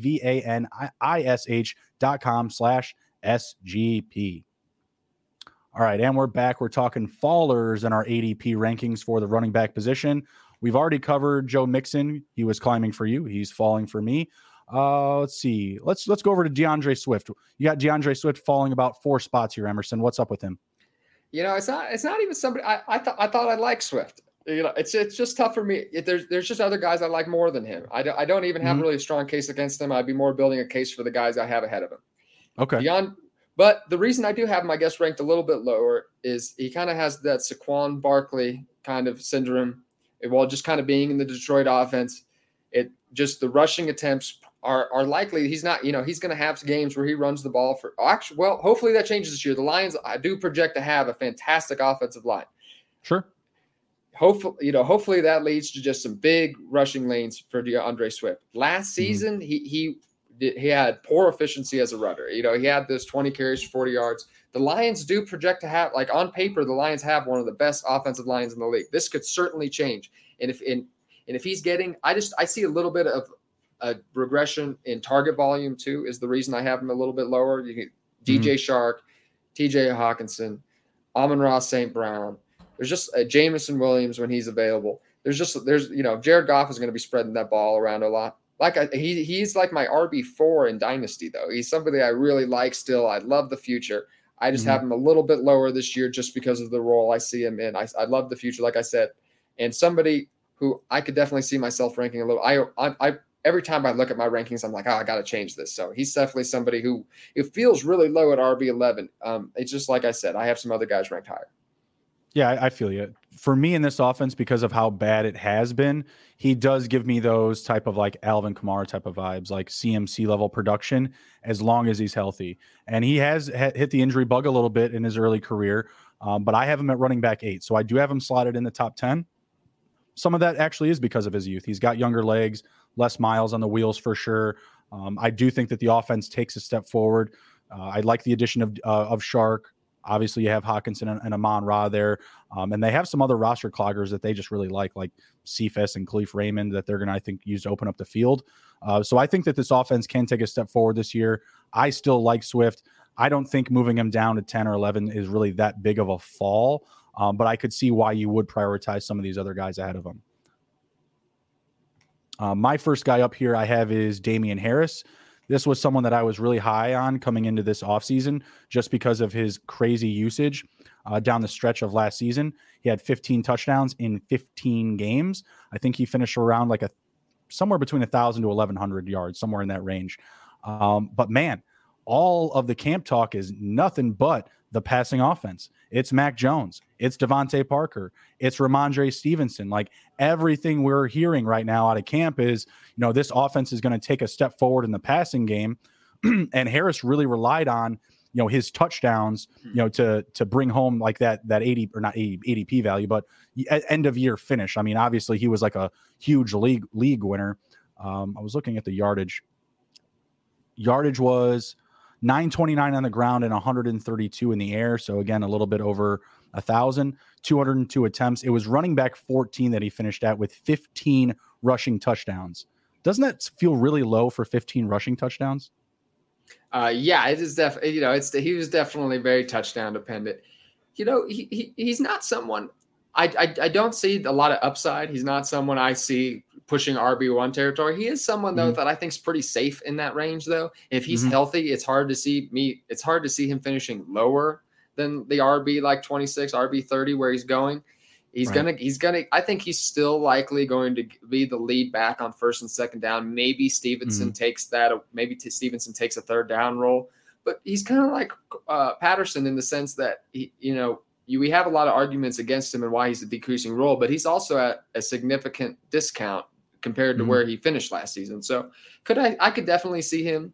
ipvanish.com/SGP. All right, and we're back. We're talking fallers in our ADP rankings for the running back position. We've already covered Joe Mixon. He was climbing for you. He's falling for me. Let's see. Let's go over to DeAndre Swift. You got DeAndre Swift falling about 4 spots here, Emerson. What's up with him? It's not even somebody I thought I liked Swift. It's just tough for me. There's just other guys I like more than him. I don't even have really a strong case against him. I'd be more building a case for the guys I have ahead of him. Okay. But the reason I do have him, I guess, ranked a little bit lower is he kind of has that Saquon Barkley kind of syndrome. While just kind of being in the Detroit offense, the rushing attempts are likely. He's not, he's going to have games where he runs the ball hopefully that changes this year. The Lions, I do project to have a fantastic offensive line. Sure. Hopefully that leads to just some big rushing lanes for DeAndre Swift. Last season, he had poor efficiency as a runner. He had this 20 carries for 40 yards. The Lions do project to have, like on paper, the Lions have one of the best offensive lines in the league. This could certainly change. And if he's getting, I see a little bit of a regression in target volume too is the reason I have him a little bit lower. You get DJ Chark, TJ Hawkinson, Amon-Ra St. Brown. There's just Jameson Williams when he's available. There's Jared Goff is going to be spreading that ball around a lot. He's like my RB4 in Dynasty though. He's somebody I really like still. I love the future. I just have him a little bit lower this year just because of the role I see him in. I love the future, like I said, and somebody who I could definitely see myself ranking a little. I every time I look at my rankings, I'm like, I got to change this. So he's definitely somebody who it feels really low at RB11. It's just like I said, I have some other guys ranked higher. Yeah, I feel you. For me in this offense, because of how bad it has been, he does give me those type of like Alvin Kamara type of vibes, like CMC level production, as long as he's healthy. And he has hit the injury bug a little bit in his early career, but I have him at running back 8. So I do have him slotted in the top 10. Some of that actually is because of his youth. He's got younger legs, less miles on the wheels for sure. I do think that the offense takes a step forward. I like the addition of Chark. Obviously, you have Hawkinson and Amon-Ra there. And they have some other roster cloggers that they just really like Cephas and Khalif Raymond that they're going to, I think, use to open up the field. So I think that this offense can take a step forward this year. I still like Swift. I don't think moving him down to 10 or 11 is really that big of a fall. But I could see why you would prioritize some of these other guys ahead of him. My first guy up here I have is Damian Harris. This was someone that I was really high on coming into this offseason just because of his crazy usage down the stretch of last season. He had 15 touchdowns in 15 games. I think he finished around somewhere between 1,000 to 1,100 yards, somewhere in that range. But man, all of the camp talk is nothing but the passing offense. It's Mac Jones. It's Devontae Parker. It's Ramondre Stevenson. Everything we're hearing right now out of camp is, this offense is going to take a step forward in the passing game. And Harris really relied on, his touchdowns, to bring home that 80 or not 80 ADP value, but end of year finish. I mean, obviously he was a huge league winner. I was looking at the yardage. Yardage was 929 on the ground and 132 in the air. So again, a little bit over 1,000, 202 attempts. It was running back 14 that he finished at with 15 rushing touchdowns. Doesn't that feel really low for 15 rushing touchdowns? Yeah, it is definitely, he was definitely very touchdown dependent. He's not someone I don't see a lot of upside. He's not someone I see pushing RB1 territory. He is someone though that I think is pretty safe in that range though. If he's healthy, it's hard to see him finishing lower than the RB 26, RB 30 where he's going. He's gonna I think he's still likely going to be the lead back on first and second down. Maybe Stevenson takes that, Stevenson takes a third down role, but he's kind of like Patterson in the sense that we have a lot of arguments against him and why he's a decreasing role, but he's also at a significant discount compared to where he finished last season. So I could definitely see him,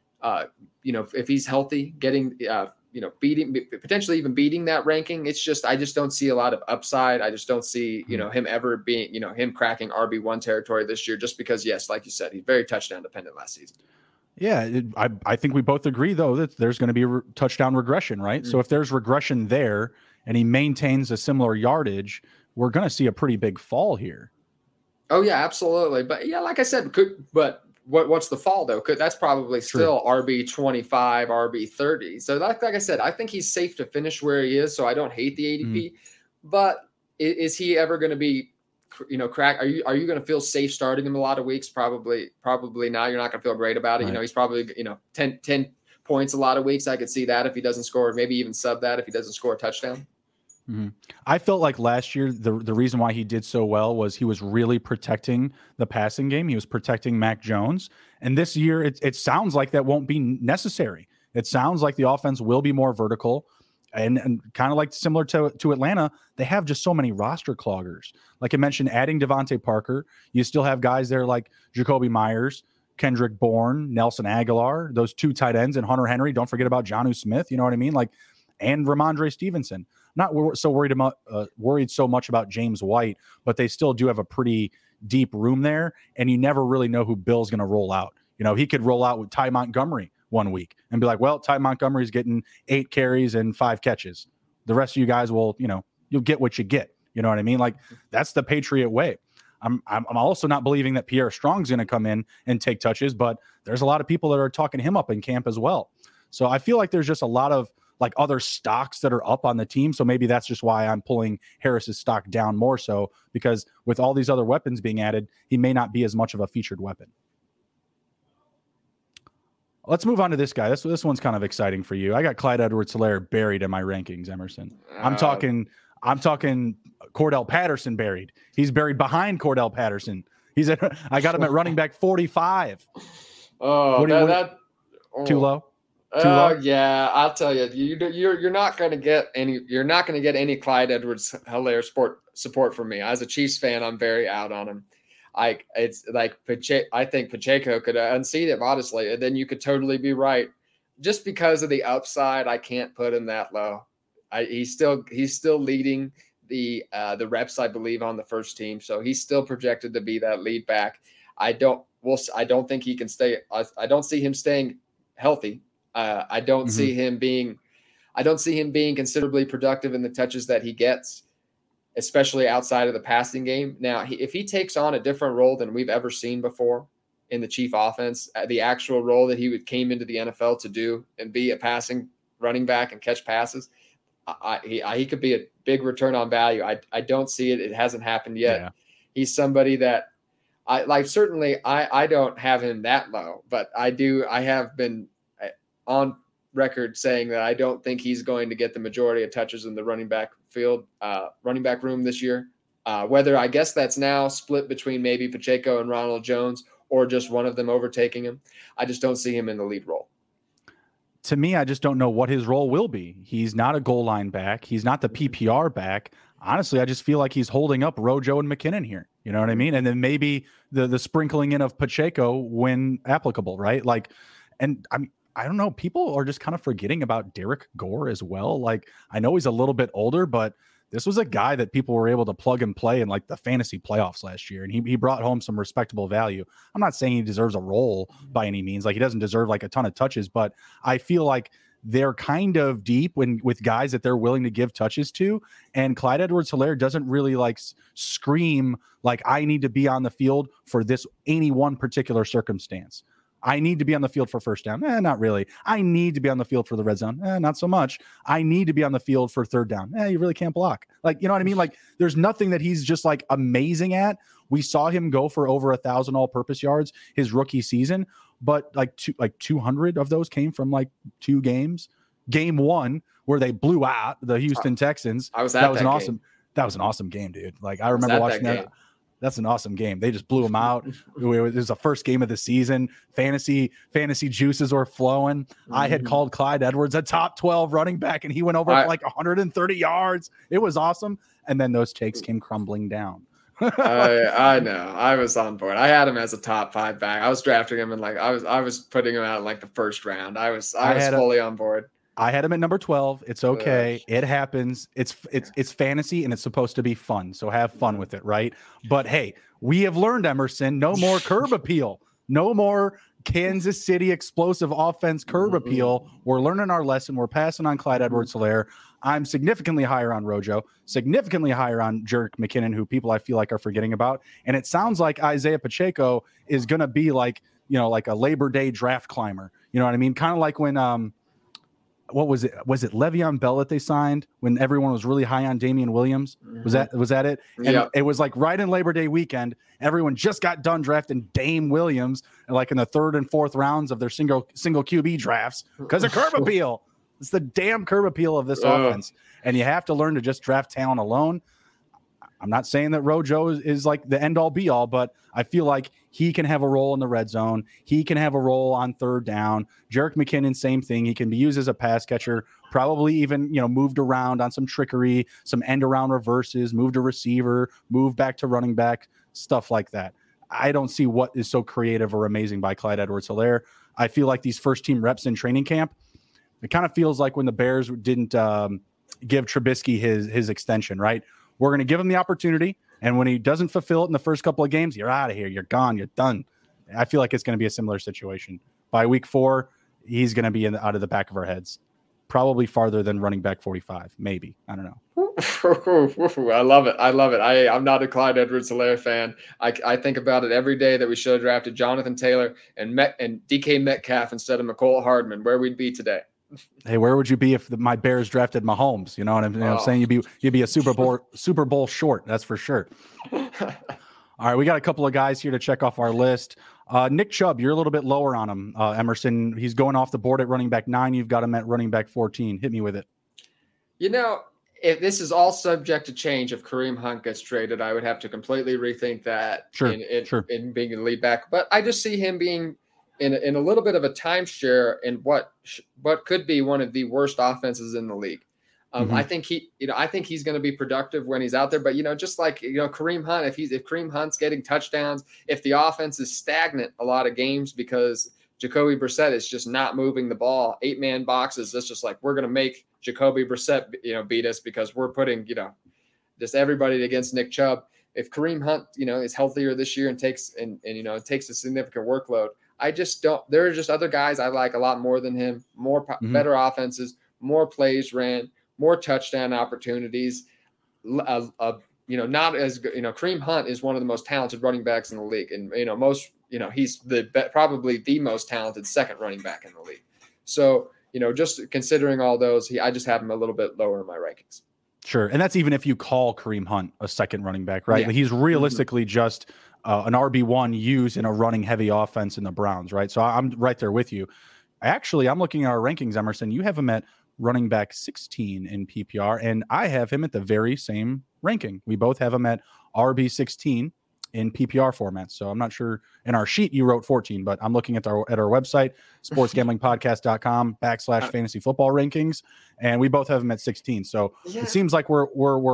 if he's healthy, getting, potentially even beating that ranking. It's just, I just don't see a lot of upside. I just don't see, him ever being, him cracking RB1 territory this year, just because, yes, like you said, he's very touchdown dependent last season. Yeah, I think we both agree, though, that there's going to be a touchdown regression, right? So if there's regression there and he maintains a similar yardage, we're going to see a pretty big fall here. Oh, yeah, absolutely. But, yeah, like I said, what's the fall, though? That's probably still RB25, RB30. So, like I said, I think he's safe to finish where he is, so I don't hate the ADP. But is he ever going to be crack? Are you going to feel safe starting him a lot of weeks? Probably not. You're not going to feel great about it. Right. He's probably 10 points a lot of weeks. I could see that if he doesn't score, maybe even sub that if he doesn't score a touchdown. I felt like last year the reason why he did so well was he was really protecting the passing game. He was protecting Mac Jones, and this year it sounds like that won't be necessary. It sounds like the offense will be more vertical. And kind of similar to Atlanta, they have just so many roster cloggers. Like I mentioned, adding Devontae Parker, you still have guys there like Jacoby Myers, Kendrick Bourne, Nelson Aguilar, those two tight ends, and Hunter Henry. Don't forget about Jonnu Smith. You know what I mean? And Ramondre Stevenson. Not so worried so much about James White, but they still do have a pretty deep room there, and you never really know who Bill's going to roll out. He could roll out with Ty Montgomery one week and be like, well, Ty Montgomery's getting 8 carries and 5 catches. The rest of you guys will, you'll get what you get. You know what I mean? That's the Patriot way. I'm also not believing that Pierre Strong's going to come in and take touches, but there's a lot of people that are talking him up in camp as well. So I feel like there's just a lot of like other stocks that are up on the team. So maybe that's just why I'm pulling Harris's stock down more so, because with all these other weapons being added, he may not be as much of a featured weapon. Let's move on to this guy. This one's kind of exciting for you. I got Clyde Edwards-Helaire buried in my rankings, Emerson. I'm talking Cordell Patterson buried. He's buried behind Cordell Patterson. I got him at running back 45. Too low? Yeah, I'll tell you, you're not going to get any Clyde Edwards-Helaire support from me. As a Chiefs fan, I'm very out on him. It's like I think Pacheco could unseat him, honestly, and then you could totally be right. Just because of the upside, I can't put him that low. He's still leading the reps, I believe, on the first team, so he's still projected to be that lead back. I don't think he can stay. I don't see him staying healthy. I don't see him being considerably productive in the touches that he gets, especially outside of the passing game. Now, if he takes on a different role than we've ever seen before in the Chief offense, the actual role that he came into the NFL to do and be a passing running back and catch passes, he could be a big return on value. I don't see it. It hasn't happened yet. Yeah. He's somebody that certainly I don't have him that low, but I have been on record saying that I don't think he's going to get the majority of touches in the running back room this year. Whether I guess that's now split between maybe Pacheco and Ronald Jones or just one of them overtaking him. I just don't see him in the lead role. To me, I just don't know what his role will be. He's not a goal line back. He's not the PPR back. Honestly, I just feel like he's holding up Rojo and McKinnon here. You know what I mean? And then maybe the sprinkling in of Pacheco when applicable, right? I don't know. People are just kind of forgetting about Derek Gore as well. Like, I know he's a little bit older, but this was a guy that people were able to plug and play in like the fantasy playoffs last year. And he brought home some respectable value. I'm not saying he deserves a role by any means. Like, he doesn't deserve like a ton of touches, but I feel like they're kind of deep with guys that they're willing to give touches to. And Clyde Edwards-Helaire doesn't really like scream like, I need to be on the field for any one particular circumstance. I need to be on the field for first down. Not really. I need to be on the field for the red zone. Not so much. I need to be on the field for third down. You really can't block. Like, you know what I mean? Like, there's nothing that he's just like amazing at. We saw him go for over 1,000 all-purpose yards his rookie season, but like 200 of those came from like 2 games. Game 1 where they blew out the Houston Texans. That was an awesome game, dude. Like, I remember watching that. That's an awesome game. They just blew them out. It was the first game of the season. Fantasy juices were flowing. I had called Clyde Edwards a top 12 running back, and he went over for like 130 yards. It was awesome. And then those takes came crumbling down. I know. I was on board. I had him as a top 5 back. I was drafting him, and like I was putting him out in like the first round. I was fully on board. I had him at number 12. It's okay. It happens. It's fantasy and it's supposed to be fun. So have fun with it, right? But hey, we have learned, Emerson, no more curb appeal. No more Kansas City explosive offense curb appeal. We're learning our lesson. We're passing on Clyde Edwards-Helaire. I'm significantly higher on Rojo, significantly higher on Jerick McKinnon, who people I feel like are forgetting about. And it sounds like Isaiah Pacheco is going to be like, like a Labor Day draft climber. You know what I mean? Kind of like when, what was it? Was it Le'Veon Bell that they signed when everyone was really high on Damian Williams? Was that it? And it was like right in Labor Day weekend, everyone just got done drafting Dame Williams, like in the 3rd and 4th rounds of their single QB drafts because of curb appeal. It's the damn curb appeal of this offense, and you have to learn to just draft talent alone. I'm not saying that Rojo is like the end all be all, but I feel like he can have a role in the red zone. He can have a role on third down. Jerick McKinnon, same thing. He can be used as a pass catcher, probably even, moved around on some trickery, some end around reverses, move to receiver, move back to running back, stuff like that. I don't see what is so creative or amazing by Clyde Edwards-Helaire. I feel like these first team reps in training camp, it kind of feels like when the Bears didn't give Trubisky his extension, right? We're going to give him the opportunity, and when he doesn't fulfill it in the first couple of games, you're out of here. You're gone. You're done. I feel like it's going to be a similar situation. By week 4, he's going to be out of the back of our heads. probably farther than running back 45, maybe. I don't know. I love it. I love it. I'm not a Clyde Edwards-Helaire fan. I think about it every day that we should have drafted Jonathan Taylor and DK Metcalf instead of Mecole Hardman, where we'd be today. Hey, where would you be if my Bears drafted Mahomes? You know what I'm saying? You'd be a Super Bowl short. That's for sure. All right, we got a couple of guys here to check off our list. Nick Chubb, you're a little bit lower on him. Emerson, he's going off the board at running back 9. You've got him at running back 14. Hit me with it. If this is all subject to change, if Kareem Hunt gets traded, I would have to completely rethink that in being a lead back. But I just see him being in a little bit of a timeshare in what could be one of the worst offenses in the league. I think he's going to be productive when he's out there. But just like Kareem Hunt, if Kareem Hunt's getting touchdowns, if the offense is stagnant a lot of games because Jacoby Brissett is just not moving the ball, 8-man boxes, it's just like we're going to make Jacoby Brissett beat us because we're putting just everybody against Nick Chubb. If Kareem Hunt is healthier this year and takes a significant workload, I just don't. There are just other guys I like a lot more than him. Better offenses, more plays ran, more touchdown opportunities. Not as good. Kareem Hunt is one of the most talented running backs in the league, and he's probably the most talented second running back in the league. So just considering all those, I just have him a little bit lower in my rankings. Sure, and that's even if you call Kareem Hunt a second running back, right? Yeah. He's realistically just an RB1 used in a running heavy offense in the Browns, right? So I'm right there with you. Actually, I'm looking at our rankings, Emerson. You have him at running back 16 in PPR, and I have him at the very same ranking. We both have him at RB 16 in PPR format. So I'm not sure in our sheet you wrote 14, but I'm looking at our website, sportsgamblingpodcast.com/fantasy football rankings, and we both have him at 16. So It seems like we're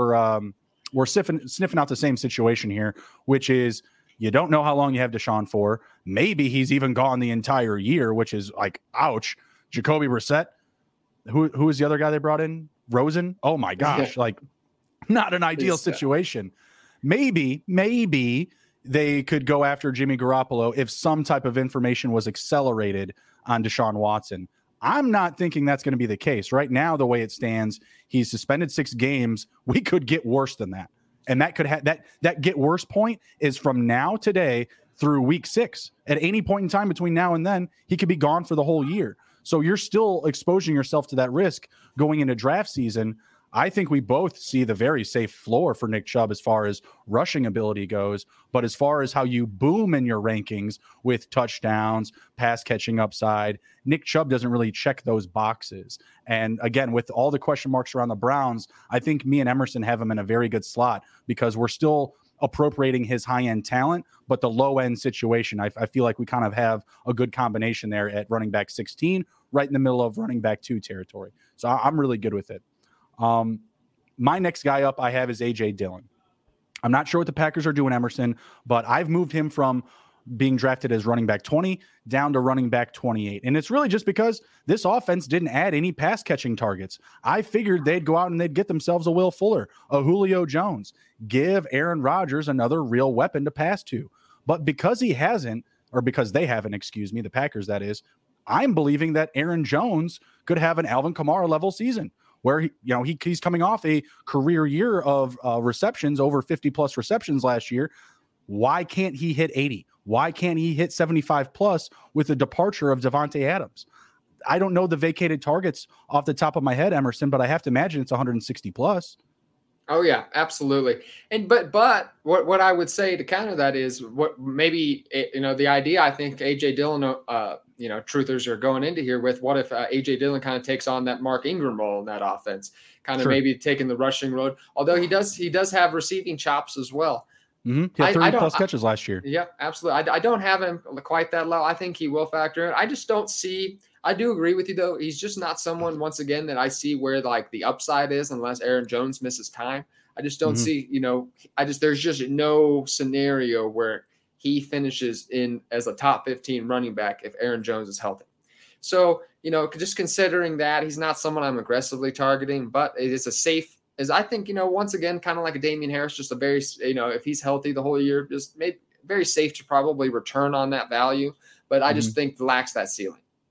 sniffing out the same situation here, which is you don't know how long you have Deshaun for. Maybe he's even gone the entire year, which is like, ouch. Jacoby Brissett. Who is the other guy they brought in? Rosen? Oh my gosh. Like, not an ideal situation. Maybe they could go after Jimmy Garoppolo if some type of information was accelerated on Deshaun Watson. I'm not thinking that's going to be the case. Right now, the way it stands, he's suspended 6 games. We could get worse than that. And that could have that get worse point is from now today through week 6. At any point in time between now and then, he could be gone for the whole year. So you're still exposing yourself to that risk going into draft season. I think we both see the very safe floor for Nick Chubb as far as rushing ability goes. But as far as how you boom in your rankings with touchdowns, pass catching upside, Nick Chubb doesn't really check those boxes. And again, with all the question marks around the Browns, I think me and Emerson have him in a very good slot because we're still appropriating his high-end talent, but the low-end situation, I feel like we kind of have a good combination there at running back 16, right in the middle of running back 2 territory. So I'm really good with it. My next guy up I have is A.J. Dillon. I'm not sure what the Packers are doing, Emerson, but I've moved him from being drafted as running back 20 down to running back 28. And it's really just because this offense didn't add any pass catching targets. I figured they'd go out and they'd get themselves a Will Fuller, a Julio Jones, give Aaron Rodgers another real weapon to pass to. But because he hasn't, or because they haven't, the Packers, that is, I'm believing that Aaron Jones could have an Alvin Kamara level season where he's coming off a career year of receptions, over 50 plus receptions last year. Why can't he hit 80? Why can't he hit 75 plus with the departure of Devontae Adams? I don't know the vacated targets off the top of my head, Emerson, but I have to imagine it's 160 plus. Oh yeah, absolutely. And but what I would say to counter that is what maybe the idea I think AJ Dillon truthers are going into here with what if AJ Dillon kind of takes on that Mark Ingram role in that offense, kind of maybe taking the rushing road. Although he does have receiving chops as well. Mm-hmm. He had 30 plus catches last year. Yeah, absolutely. I don't have him quite that low. I think he will factor in. I just don't see. I do agree with you though. He's just not someone once again that I see where like the upside is unless Aaron Jones misses time. I just don't see. There's just no scenario where he finishes in as a top 15 running back if Aaron Jones is healthy. So just considering that he's not someone I'm aggressively targeting, but it is a safe. Is I think, once again, kind of like a Damian Harris, just a very, if he's healthy the whole year, just very safe to probably return on that value. But I just think lacks that ceiling.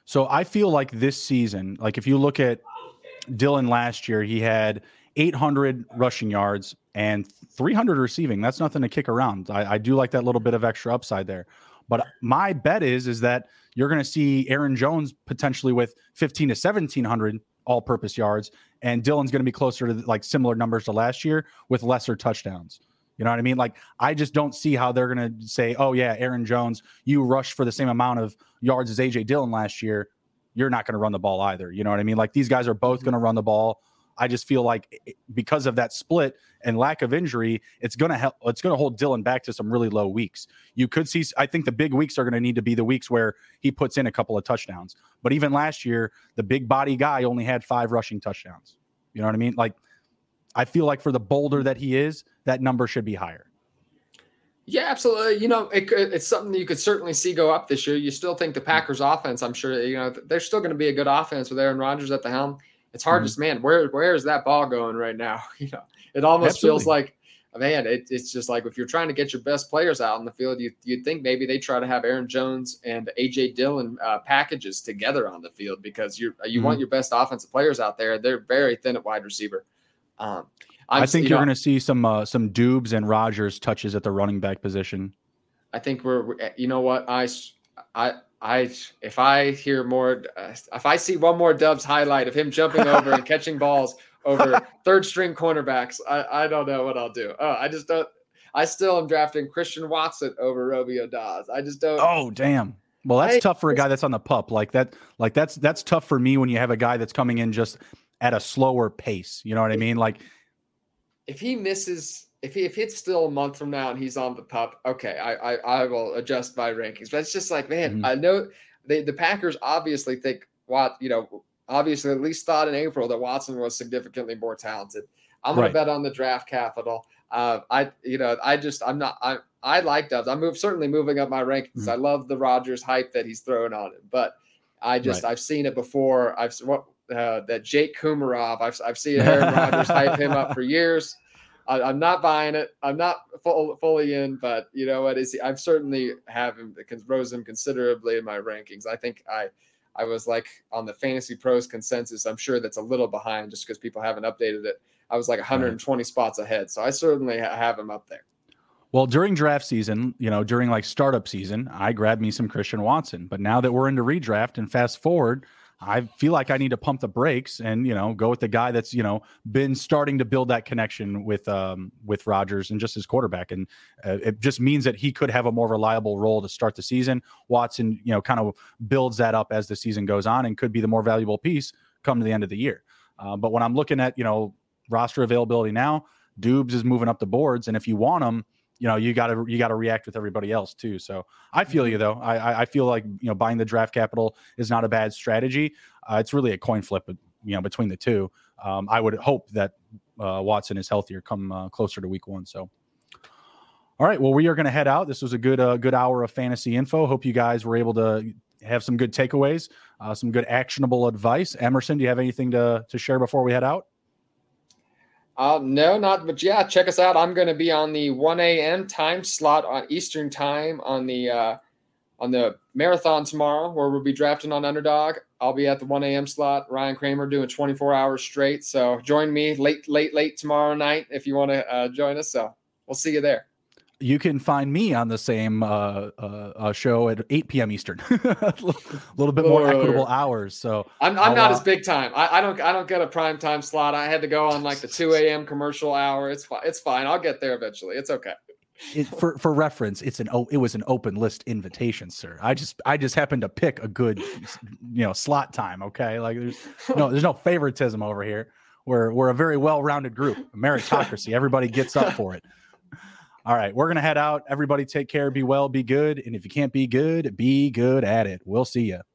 So I feel like this season, like if you look at Dillon last year, he had 800 rushing yards and 300 receiving. That's nothing to kick around. I do like that little bit of extra upside there. But my bet is that you're going to see Aaron Jones potentially with 15 to 1,700 all-purpose yards, and Dillon's going to be closer to like similar numbers to last year with lesser touchdowns. You know what I mean? Like, I just don't see how they're going to say, oh, yeah, Aaron Jones, you rushed for the same amount of yards as A.J. Dillon last year. You're not going to run the ball either. You know what I mean? Like, these guys are both going to run the ball. I just feel like because of that split and lack of injury, it's going to help. It's going to hold Dillon back to some really low weeks. You could see, I think the big weeks are going to need to be the weeks where he puts in a couple of touchdowns. But even last year, the big body guy only had 5 rushing touchdowns. You know what I mean? Like, I feel like for the boulder that he is, that number should be higher. Yeah, absolutely. You know, it's something you could certainly see go up this year. You still think the Packers offense, I'm sure, you know, they're still going to be a good offense with Aaron Rodgers at the helm. It's hard to, man, where is that ball going right now? You know, it almost feels like, man, it's just like if you're trying to get your best players out in the field, you'd think maybe they try to have Aaron Jones and A.J. Dillon packages together on the field because you want your best offensive players out there. They're very thin at wide receiver. I think you're going to see some Dubes and Rodgers touches at the running back position. I think you know what, if I hear more, if I see one more Dubs highlight of him jumping over and catching balls over third string cornerbacks, I don't know what I'll do. I still am drafting Christian Watson over Romeo Doubs. I just don't. Oh, damn. Well, that's tough for a guy that's on the pup that's tough for me when you have a guy that's coming in just at a slower pace. You know what I mean? Like, if he misses, if it's still a month from now and he's on the pup, okay, I will adjust my rankings. But it's just like, man, I know the Packers obviously think obviously at least thought in April that Watson was significantly more talented. I'm going to bet on the draft capital. I like Doubs. I'm certainly moving up my rankings. I love the Rodgers hype that he's throwing on it, but I've seen it before. That Jake Kumarov, I've seen Aaron Rodgers hype him up for years. I'm not buying it. I'm not fully in, but you know what? I've certainly rose him considerably in my rankings. I think I was like on the Fantasy Pros consensus. I'm sure that's a little behind just because people haven't updated it. I was like 120 spots ahead. So I certainly have him up there. Well, during draft season, during like startup season, I grabbed me some Christian Watson. But now that we're into redraft and fast forward, I feel like I need to pump the brakes and, go with the guy that's, been starting to build that connection with Rodgers and just his quarterback. And it just means that he could have a more reliable role to start the season. Watson, kind of builds that up as the season goes on and could be the more valuable piece come to the end of the year. But when I'm looking at, roster availability now, Dubes is moving up the boards. And if you want him, you got to react with everybody else too. So I feel you though. I feel like, buying the draft capital is not a bad strategy. It's really a coin flip, between the two. I would hope that Watson is healthier come closer to week 1. So, all right, well, we are going to head out. This was a good hour of fantasy info. Hope you guys were able to have some good takeaways, some good actionable advice. Emerson, do you have anything to share before we head out? No, not, but yeah, check us out. I'm going to be on the 1 a.m. time slot on Eastern time on the marathon tomorrow, where we'll be drafting on Underdog. I'll be at the 1 a.m. slot. Ryan Kramer doing 24 hours straight. So join me late tomorrow night if you want to join us. So we'll see you there. You can find me on the same show at 8 p.m. Eastern, a little bit more equitable hours. So I'm not as big time. I don't get a prime time slot. I had to go on like the 2 a.m. commercial hour. It's fine. It's fine. I'll get there eventually. It's okay. For reference, it was an open list invitation, sir. I just happened to pick a good, slot time. Okay, like there's no favoritism over here. We're a very well-rounded group, a meritocracy. Everybody gets up for it. All right, we're going to head out. Everybody take care, be well, be good. And if you can't be good at it. We'll see you.